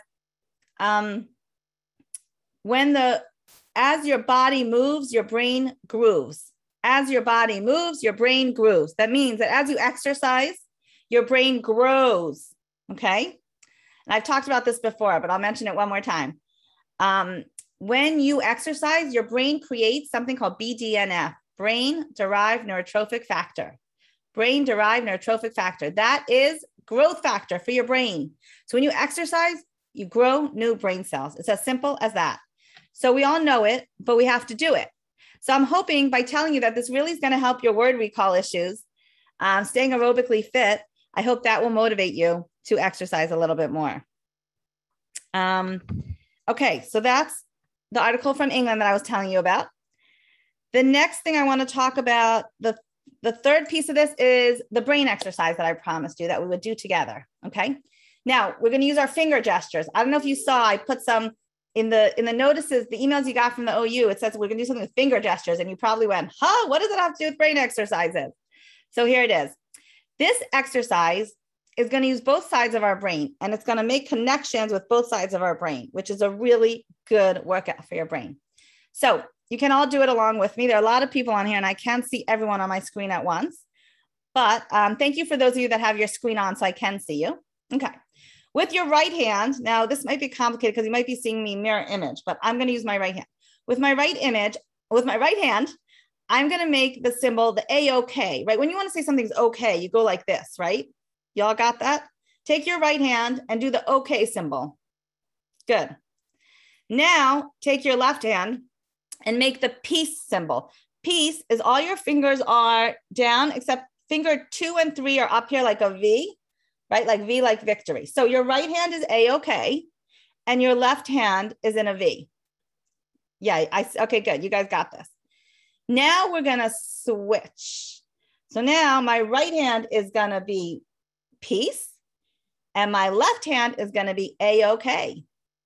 as your body moves, your brain grooves. As your body moves, your brain grooves. That means that as you exercise, your brain grows, okay? And I've talked about this before, but I'll mention it one more time. When you exercise, your brain creates something called BDNF, brain-derived neurotrophic factor. Brain-derived neurotrophic factor. That is growth factor for your brain. So when you exercise, you grow new brain cells. It's as simple as that. So we all know it, but we have to do it. So I'm hoping by telling you that this really is going to help your word recall issues, staying aerobically fit, I hope that will motivate you to exercise a little bit more. Okay, so that's the article from England that I was telling you about. The next thing I want to talk about, the third piece of this is the brain exercise that I promised you that we would do together, okay? Now, we're going to use our finger gestures. I don't know if you saw, I put some in the notices, the emails you got from the OU, it says we're going to do something with finger gestures, and you probably went, what does it have to do with brain exercises? So here it is. This exercise is going to use both sides of our brain, and it's going to make connections with both sides of our brain, which is a really good workout for your brain. So you can all do it along with me. There are a lot of people on here, and I can't see everyone on my screen at once. But thank you for those of you that have your screen on so I can see you. Okay. With your right hand, now this might be complicated because you might be seeing me mirror image, but I'm going to use my right hand. With my right hand, I'm going to make the symbol, the A-OK, right? When you want to say something's okay, you go like this, right? Y'all got that? Take your right hand and do the OK symbol. Good. Now take your left hand and make the peace symbol. Peace is all your fingers are down, except finger 2 and 3 are up here like a V, right? Like V, like victory. So your right hand is A-OK and your left hand is in a V. Yeah, okay, good. You guys got this. Now we're going to switch. So now my right hand is going to be peace and my left hand is going to be A-OK.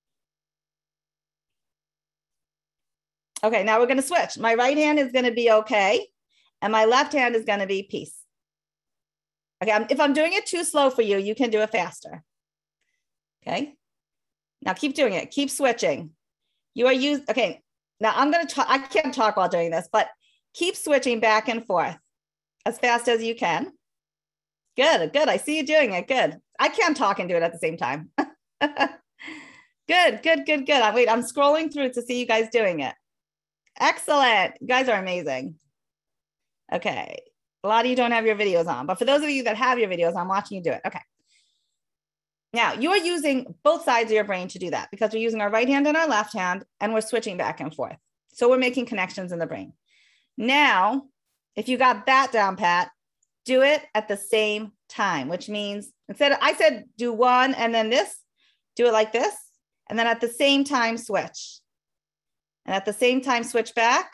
Okay, now we're going to switch. My right hand is going to be okay, and my left hand is going to be peace. Okay, if I'm doing it too slow for you, you can do it faster. Okay, now keep doing it. Keep switching. You are used. Okay, now I'm going to talk. I can't talk while doing this, but keep switching back and forth as fast as you can. Good, good. I see you doing it. Good. I can't talk and do it at the same time. Good, good, good, good. Wait, I'm scrolling through to see you guys doing it. Excellent. You guys are amazing. Okay. A lot of you don't have your videos on, but for those of you that have your videos, I'm watching you do it. Okay. Now you are using both sides of your brain to do that because we're using our right hand and our left hand and we're switching back and forth. So we're making connections in the brain. Now, if you got that down pat, do it at the same time, which means instead of, I said do one and then this, do it like this. And then at the same time, switch. And at the same time, switch back.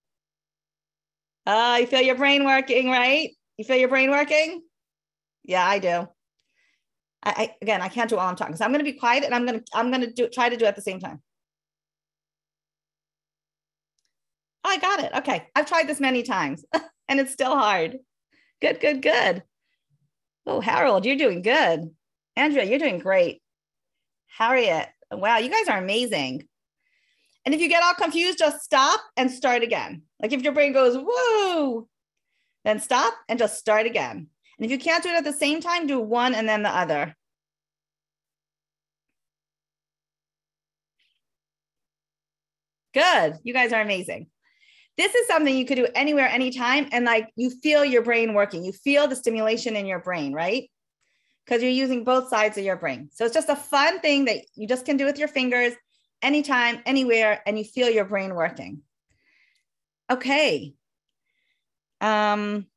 You feel your brain working, right? You feel your brain working? Yeah, I do. Again, I can't do it while I'm talking. So I'm going to be quiet and I'm going to try to do it at the same time. Oh, I got it. Okay. I've tried this many times and it's still hard. Good, good, good. Oh, Harold, you're doing good. Andrea, you're doing great. Harriet, wow, you guys are amazing. And if you get all confused, just stop and start again. Like if your brain goes, whoa, then stop and just start again. And if you can't do it at the same time, do one and then the other. Good. You guys are amazing. This is something you could do anywhere, anytime. And like you feel your brain working. You feel the stimulation in your brain, right? Because you're using both sides of your brain. So it's just a fun thing that you just can do with your fingers anytime, anywhere, and you feel your brain working. Okay. One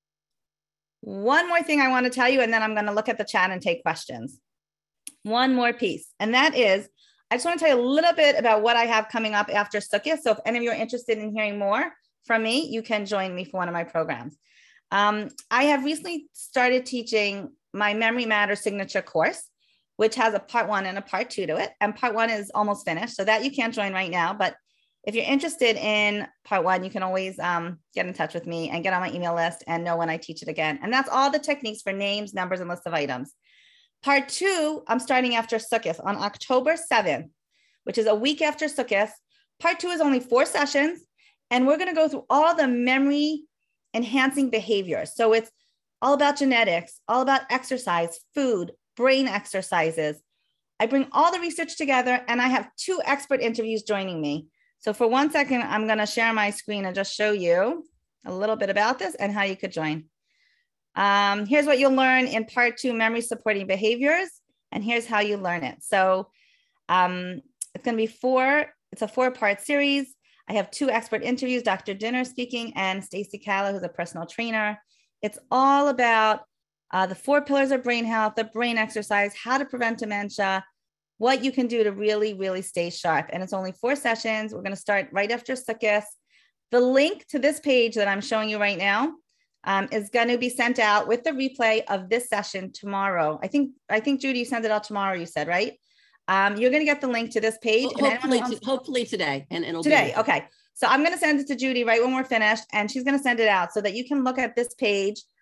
more thing I want to tell you, and then I'm going to look at the chat and take questions. One more piece, and that is, I just want to tell you a little bit about what I have coming up after Sukkot. So if any of you are interested in hearing more from me, you can join me for one of my programs. I have recently started teaching my Memory Matters signature course, which has a part 1 and a part 2 to it. And part 1 is almost finished, so that you can't join right now. But if you're interested in part 1, you can always get in touch with me and get on my email list and know when I teach it again. And that's all the techniques for names, numbers, and lists of items. Part 2, I'm starting after Sukkot on October 7th, which is a week after Sukkot. Part 2 is only 4 sessions, and we're going to go through all the memory enhancing behaviors. So it's all about genetics, all about exercise, food, brain exercises. I bring all the research together, and I have 2 expert interviews joining me. So for 1 second, I'm going to share my screen and just show you a little bit about this and how you could join. Here's what you'll learn in part 2, memory supporting behaviors, and here's how you learn it. So it's going to be it's a 4-part series. I have 2 expert interviews, Dr. Dinner speaking and Stacy Calla, who's a personal trainer. It's all about the 4 pillars of brain health, the brain exercise, how to prevent dementia, what you can do to really, really stay sharp. And it's only 4 sessions. We're going to start right after Sukkot. The link to this page that I'm showing you right now is going to be sent out with the replay of this session tomorrow. I think Judy, you sent it out tomorrow, you said, right? You're going to get the link to this page. Hopefully today. And it'll today. Okay. So I'm going to send it to Judy right when we're finished, and she's going to send it out so that you can look at this page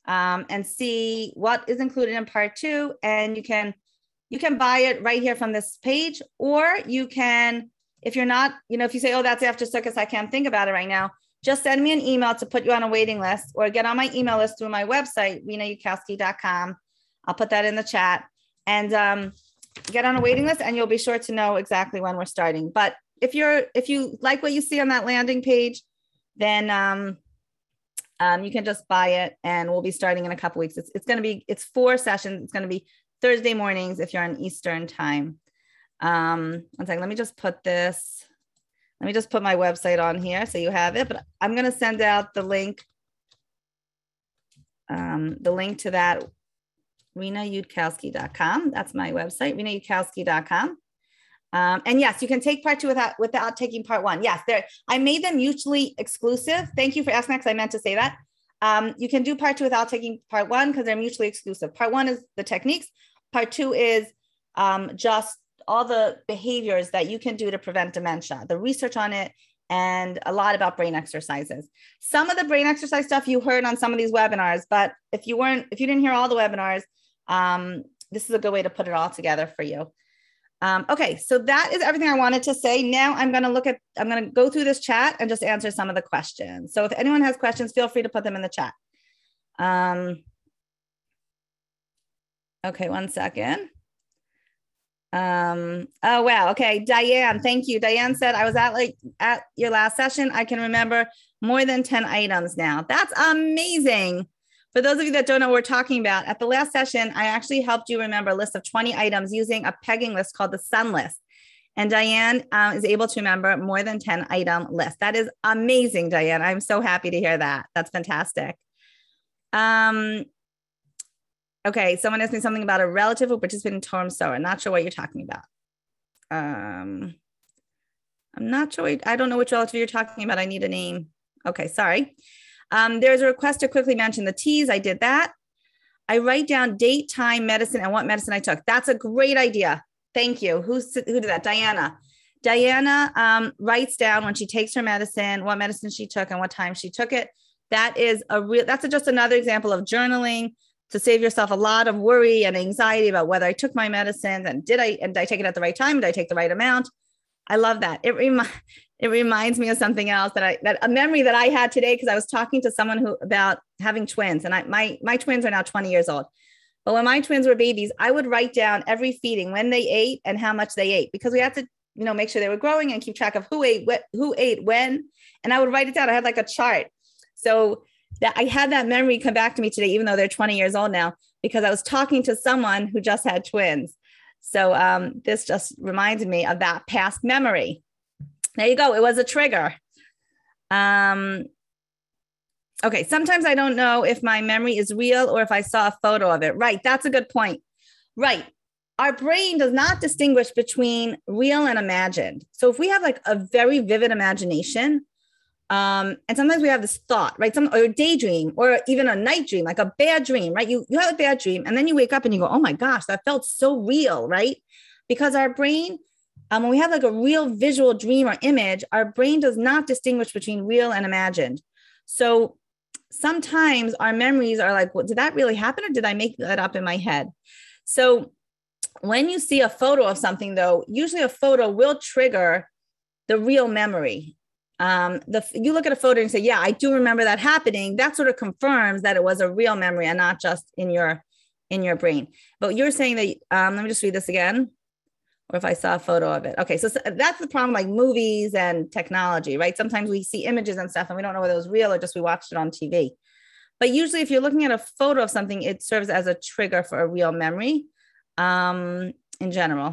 and see what is included in part 2. And you can buy it right here from this page, or you can, if you're not, if you say, oh, that's after circus, I can't think about it right now, just send me an email to put you on a waiting list, or get on my email list through my website, renayukowski.com. I'll put that in the chat, and get on a waiting list, and you'll be sure to know exactly when we're starting. But if you like what you see on that landing page, then you can just buy it, and we'll be starting in a couple weeks. It's 4 sessions. It's going to be Thursday mornings if you're on Eastern time. One second, let me just put my website on here so you have it, but I'm going to send out the link to that, renayukowski.com. That's my website, renayukowski.com. And yes, you can take part 2 without taking part 1. Yes, I made them mutually exclusive. Thank you for asking that, because I meant to say that. You can do part 2 without taking part 1 because they're mutually exclusive. Part 1 is the techniques. Part 2 is just all the behaviors that you can do to prevent dementia, the research on it, and a lot about brain exercises. Some of the brain exercise stuff you heard on some of these webinars, but if you didn't hear all the webinars, this is a good way to put it all together for you. Okay, so that is everything I wanted to say. Now I'm going to go through this chat and just answer some of the questions. So if anyone has questions, feel free to put them in the chat. Okay, one second. Oh, wow. Okay. Diane, thank you. Diane said, I was at your last session. I can remember more than 10 items now. That's amazing. For those of you that don't know what we're talking about, at the last session, I actually helped you remember a list of 20 items using a pegging list called the Sun List. And Diane is able to remember more than 10 item list. That is amazing, Diane. I'm so happy to hear that. That's fantastic. Okay, someone asked me something about a relative who participated in Torm Sower. Not sure what you're talking about. I'm not sure. I don't know which relative you're talking about. I need a name. Okay, sorry. There's a request to quickly mention the T's. I did that. I write down date, time, medicine, and what medicine I took. That's a great idea. Thank you. Who did that? Diana. Diana writes down when she takes her medicine, what medicine she took and what time she took it. That's just another example of journaling to save yourself a lot of worry and anxiety about whether I took my medicines and did I take it at the right time? Did I take the right amount? I love that. It reminds me of something else a memory that I had today, because I was talking to someone about having twins, and my twins are now 20 years old. But when my twins were babies, I would write down every feeding, when they ate and how much they ate, because we had to, make sure they were growing and keep track of who ate when, and I would write it down. I had like a chart. So that I had that memory come back to me today, even though they're 20 years old now, because I was talking to someone who just had twins. So this just reminded me of that past memory. There you go. It was a trigger. Okay. Sometimes I don't know if my memory is real or if I saw a photo of it. Right. That's a good point. Right. Our brain does not distinguish between real and imagined. So if we have like a very vivid imagination, and sometimes we have this thought, right? Or a daydream, or even a night dream, like a bad dream, right? You have a bad dream, and then you wake up and you go, oh my gosh, that felt so real, right? Because our brain, when we have like a real visual dream or image, our brain does not distinguish between real and imagined. So sometimes our memories are like, well, did that really happen, or did I make that up in my head? So when you see a photo of something, though, usually a photo will trigger the real memory. You look at a photo and say, yeah, I do remember that happening. That sort of confirms that it was a real memory and not just in your brain. But you're saying that, let me just read this again, or if I saw a photo of it. Okay. So that's the problem, like movies and technology, right? Sometimes we see images and stuff and we don't know whether it was real or just we watched it on TV. But usually if you're looking at a photo of something, it serves as a trigger for a real memory, in general.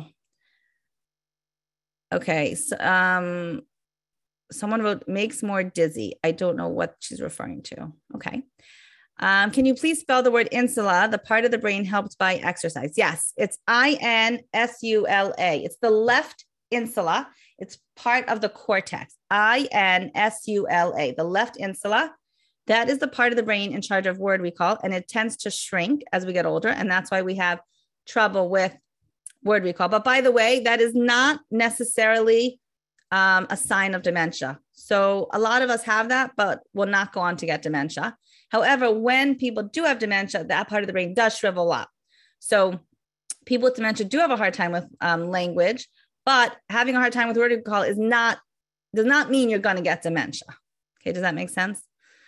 Okay. So, someone wrote, makes more dizzy. I don't know what she's referring to. Okay. Can you please spell the word insula, the part of the brain helped by exercise? Yes, it's INSULA. It's the left insula. It's part of the cortex. INSULA, the left insula. That is the part of the brain in charge of word recall, and it tends to shrink as we get older. And that's why we have trouble with word recall. But by the way, that is not necessarily a sign of dementia. So a lot of us have that, but will not go on to get dementia. However, when people do have dementia, that part of the brain does shrivel up. So people with dementia do have a hard time with language, but having a hard time with word recall does not mean you're going to get dementia. Okay, does that make sense?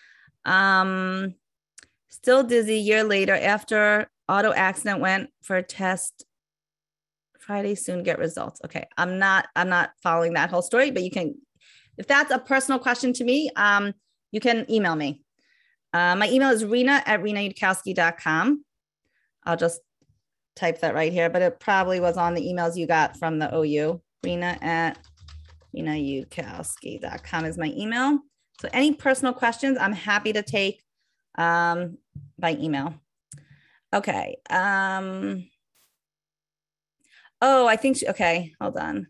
Still dizzy year later after auto accident, went for a test Friday, soon get results. Okay, I'm not following that whole story, but you can, if that's a personal question to me, you can email me. My email is rena@renayudkowski.com. I'll just type that right here, but it probably was on the emails you got from the OU. Rena@renayudkowski.com is my email. So any personal questions, I'm happy to take by email. Okay. Oh, I think, okay, hold on.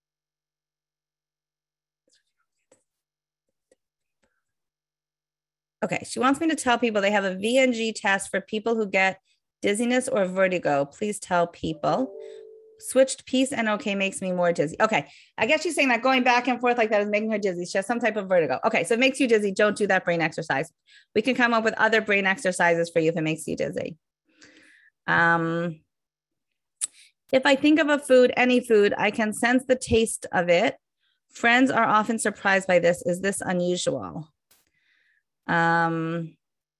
Okay, she wants me to tell people they have a VNG test for people who get dizziness or vertigo. Please tell people. Switched peace and okay makes me more dizzy. Okay, I guess she's saying that going back and forth like that is making her dizzy. She has some type of vertigo. Okay, so it makes you dizzy. Don't do that brain exercise. We can come up with other brain exercises for you if it makes you dizzy. If I think of a food, any food, I can sense the taste of it. Friends are often surprised by this. Is this unusual? I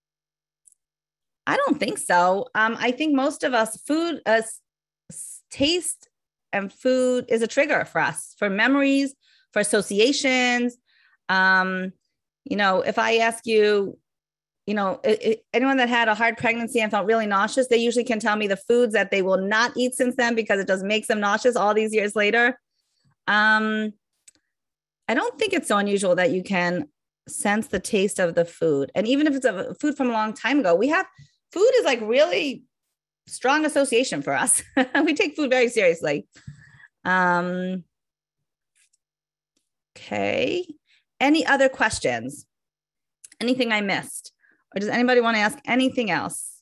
don't think so. I think most of us, food, taste and food is a trigger for us, for memories, for associations. If I ask you, anyone that had a hard pregnancy and felt really nauseous, they usually can tell me the foods that they will not eat since then because it just makes them nauseous all these years later. I don't think it's so unusual that you can sense the taste of the food. And even if it's a food from a long time ago, food is like really strong association for us. We take food very seriously. Okay. Any other questions? Anything I missed? Or does anybody want to ask anything else?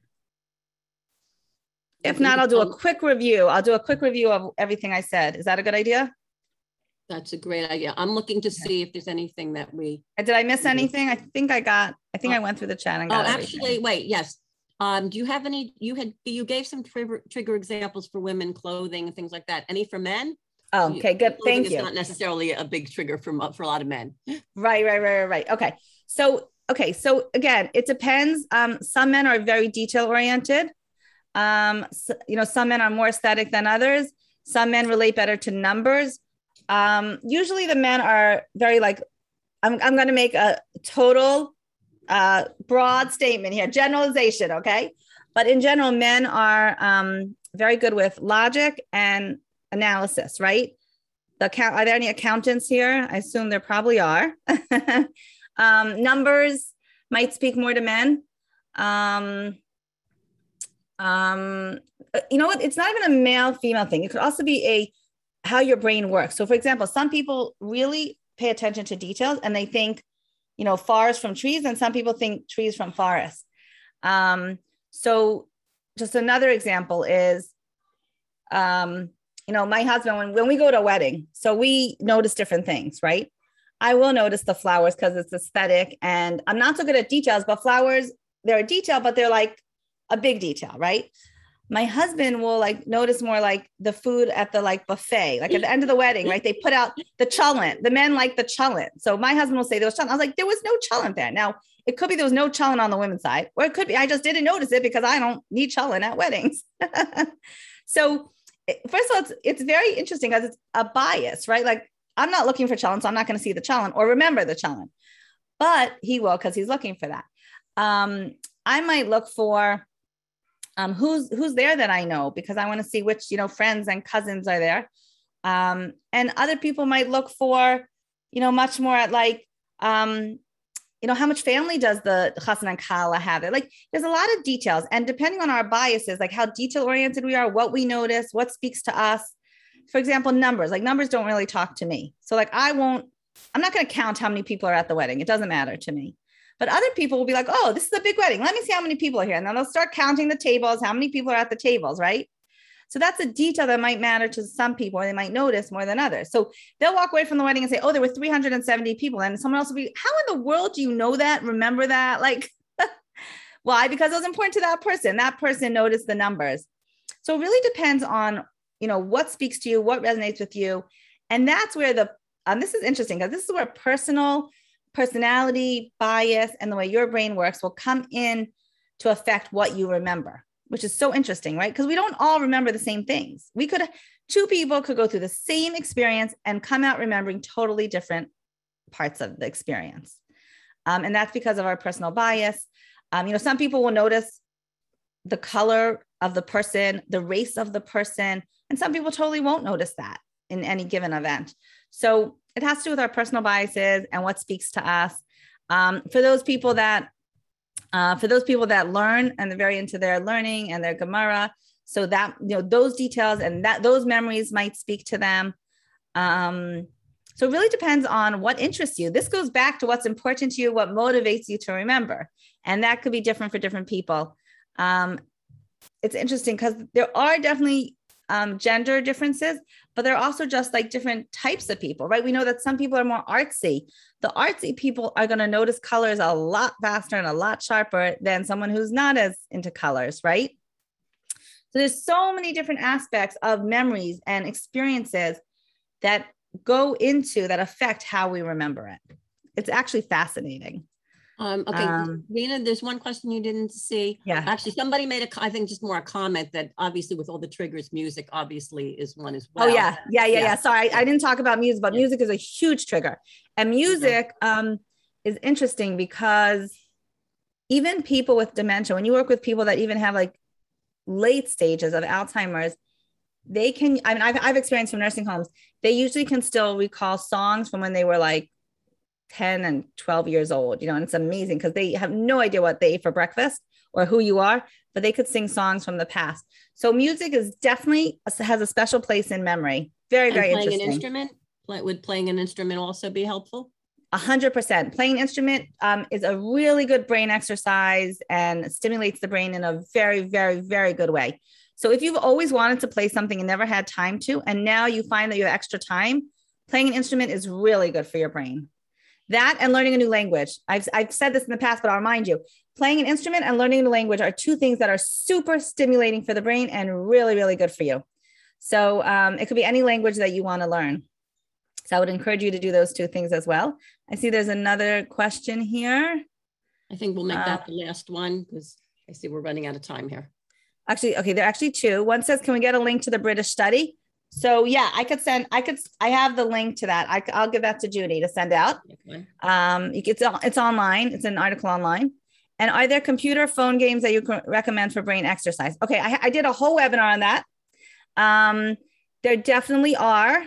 If not, I'll do a quick review. I'll do a quick review of everything I said. Is that a good idea? That's a great idea. I'm looking to see if there's anything that we... Did I miss anything? I think I went through the chat and got actually, everything. Wait, yes. Do you have any, you gave some trigger examples for women, clothing and things like that. Any for men? Oh, okay, good. Thank you. It's not necessarily a big trigger for a lot of men. Right. Okay. So again, it depends. Some men are very detail oriented. Some men are more aesthetic than others. Some men relate better to numbers. Usually the men are very I'm going to make a total broad statement here, generalization. Okay. But in general, men are very good with logic and analysis, right? Are there any accountants here? I assume there probably are. Numbers might speak more to men. You know what? It's not even a male female thing. It could also be how your brain works. So for example, some people really pay attention to details and they think, forest from trees, and some people think trees from forest. So just another example is, my husband, when we go to a wedding, so we notice different things, right? I will notice the flowers because it's aesthetic, and I'm not so good at details, but flowers, they're a detail, but they're like a big detail, right? My husband will notice more the food at the buffet, at the end of the wedding, right? They put out the cholent. The men like the cholent. So my husband will say there was cholent. I was like, there was no cholent there. Now it could be there was no cholent on the women's side, or it could be I just didn't notice it because I don't need cholent at weddings. So first of all, it's very interesting because it's a bias, right? I'm not looking for cholent, so I'm not going to see the cholent or remember the cholent, but he will because he's looking for that. I might look for who's there that I know because I want to see which, friends and cousins are there. And other people might look for, much more at how much family does the chassan and kala have? There's a lot of details, and depending on our biases, how detail oriented we are, what we notice, what speaks to us. For example, numbers, numbers don't really talk to me. So I'm not going to count how many people are at the wedding. It doesn't matter to me. But other people will be like, oh, this is a big wedding. Let me see how many people are here. And then they'll start counting the tables, how many people are at the tables, right? So that's a detail that might matter to some people, or they might notice more than others. So they'll walk away from the wedding and say, oh, there were 370 people. And someone else will be, how in the world do you know that? Remember that? Why? Because it was important to that person. That person noticed the numbers. So it really depends on, what speaks to you, what resonates with you. And that's where this is interesting because this is where personality, bias, and the way your brain works will come in to affect what you remember, which is so interesting, right? Because we don't all remember the same things. Two people could go through the same experience and come out remembering totally different parts of the experience. And that's because of our personal bias. Some people will notice the color of the person, the race of the person, and some people totally won't notice that in any given event. So it has to do with our personal biases and what speaks to us. For those people that learn and they're very into their learning and their Gemara, so that, those details and those memories might speak to them. So it really depends on what interests you. This goes back to what's important to you, what motivates you to remember. And that could be different for different people. It's interesting because there are definitely gender differences, but there are also just like different types of people, right? We know that some people are more artsy. The artsy people are going to notice colors a lot faster and a lot sharper than someone who's not as into colors, right? So there's so many different aspects of memories and experiences that that affect how we remember it. It's actually fascinating. Okay, Rena, there's one question you didn't see. Yeah. Actually, somebody made I think just more a comment that obviously with all the triggers, music obviously is one as well. Oh yeah. Sorry, I didn't talk about music, but music is a huge trigger. And music is interesting because even people with dementia, when you work with people that even have like late stages of Alzheimer's, they can, I've experienced from nursing homes, they usually can still recall songs from when they were like 10 and 12 years old, and it's amazing because they have no idea what they ate for breakfast or who you are, but they could sing songs from the past. So music has a special place in memory. Very, very interesting. Playing an instrument, would playing an instrument also be helpful? 100%. Playing an instrument is a really good brain exercise and stimulates the brain in a very, very, very good way. So if you've always wanted to play something and never had time to, and now you find that you have extra time, playing an instrument is really good for your brain. That and learning a new language. I've said this in the past, but I'll remind you, playing an instrument and learning a new language are two things that are super stimulating for the brain and really, really good for you. So it could be any language that you want to learn. So I would encourage you to do those two things as well. I see there's another question here. I think we'll make that the last one because I see we're running out of time here. Actually, okay, there are actually two. One says, can we get a link to the British study? So yeah, I have the link to that. I'll give that to Judy to send out. Okay. It's online. It's an article online. And are there computer phone games that you can recommend for brain exercise? Okay. I did a whole webinar on that. There definitely are.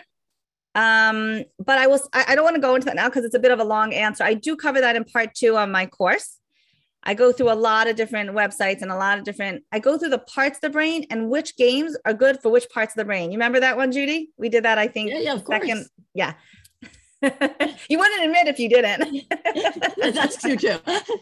But I don't want to go into that now because it's a bit of a long answer. I do cover that in part 2 on my course. I go through a lot of different websites and I go through the parts of the brain and which games are good for which parts of the brain. You remember that one, Judy? We did that, I think. Yeah, of course. Yeah. You wouldn't admit if you didn't. That's true too.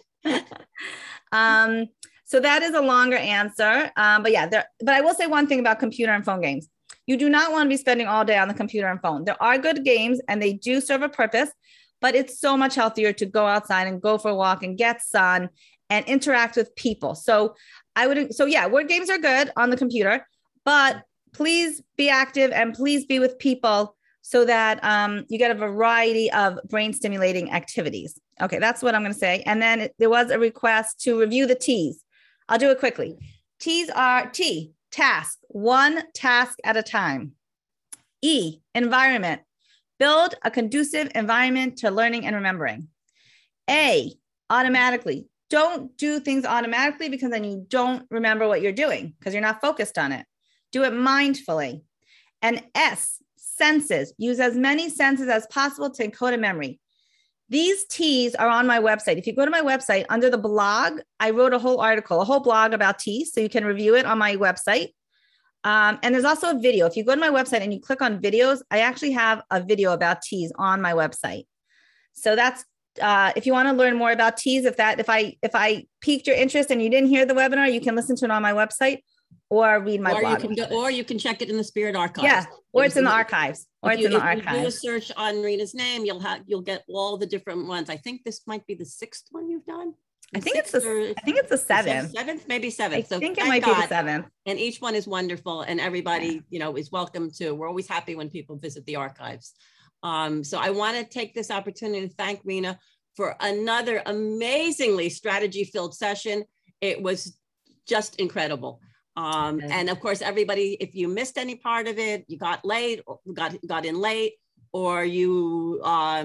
So that is a longer answer. But I will say one thing about computer and phone games. You do not want to be spending all day on the computer and phone. There are good games and they do serve a purpose, but it's so much healthier to go outside and go for a walk and get sun and interact with people. So word games are good on the computer, but please be active and please be with people so that you get a variety of brain stimulating activities. Okay, that's what I'm going to say. And then there was a request to review the T's. I'll do it quickly. T's are T, task, one task at a time. E, environment. Build a conducive environment to learning and remembering. A, automatically. Don't do things automatically because then you don't remember what you're doing because you're not focused on it. Do it mindfully. And S, senses. Use as many senses as possible to encode a memory. These T's are on my website. If you go to my website, under the blog, I wrote a whole blog about T's, so you can review it on my website. And there's also a video. If you go to my website and you click on videos, I actually have a video about T's on my website. So that's if you want to learn more about T's, if I piqued your interest and you didn't hear the webinar, you can listen to it on my website or read my blog. Or you can check it in the Spirit Archives. Yeah, or it's in the archives. If you do a search on Rita's name, you'll get all the different ones. I think this might be the 6th one you've done. I think it's the 7th. 7th, maybe 7th. I think it might be the 7th. And each one is wonderful, and everybody, is welcome to. We're always happy when people visit the archives. So I want to take this opportunity to thank Rena for another amazingly strategy-filled session. It was just incredible. And of course, everybody, if you missed any part of it, you got late, or got in late, or you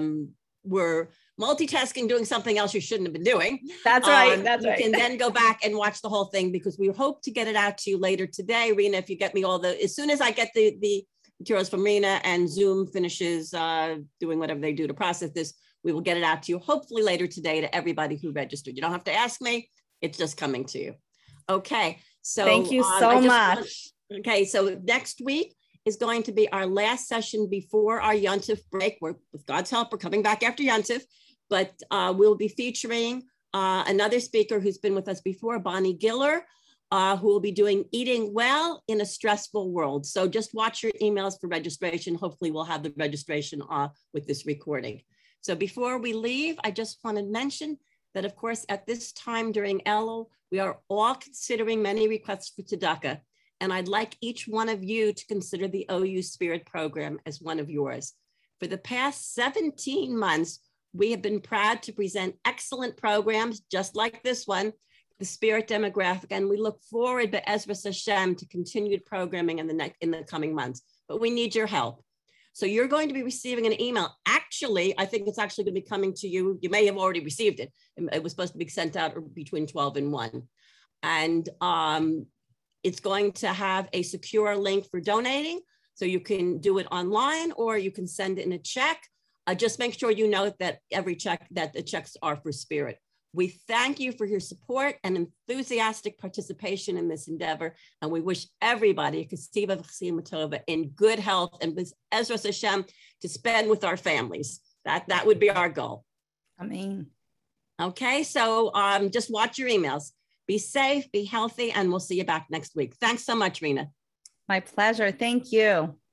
were multitasking, doing something else you shouldn't have been doing. That's right. You can then go back and watch the whole thing, because we hope to get it out to you later today. Rena, if you get me as soon as I get the materials from Rena and Zoom finishes doing whatever they do to process this, we will get it out to you hopefully later today to everybody who registered. You don't have to ask me. It's just coming to you. Okay. So thank you so much. Okay. So next week is going to be our last session before our Yontif break. With God's help, we're coming back after Yontif, but we'll be featuring another speaker who's been with us before, Bonnie Giller, who will be doing Eating Well in a Stressful World. So just watch your emails for registration. Hopefully we'll have the registration with this recording. So before we leave, I just want to mention that, of course, at this time during Elul, we are all considering many requests for tzedakah. And I'd like each one of you to consider the OU Spirit program as one of yours. For the past 17 months, we have been proud to present excellent programs just like this one, the Spirit Demographic, and we look forward, Be'ezras Hashem, to continued programming in the coming months. But we need your help. So you're going to be receiving an email. Actually, I think it's actually going to be coming to you. You may have already received it. It was supposed to be sent out between 12 and 1. And it's going to have a secure link for donating. So you can do it online, or you can send in a check. Just make sure you note that that the checks are for Spirit. We thank you for your support and enthusiastic participation in this endeavor. And we wish everybody in good health and with Be'ezras Hashem to spend with our families. That would be our goal. Amen. Okay, so just watch your emails. Be safe, be healthy, and we'll see you back next week. Thanks so much, Rena. My pleasure. Thank you.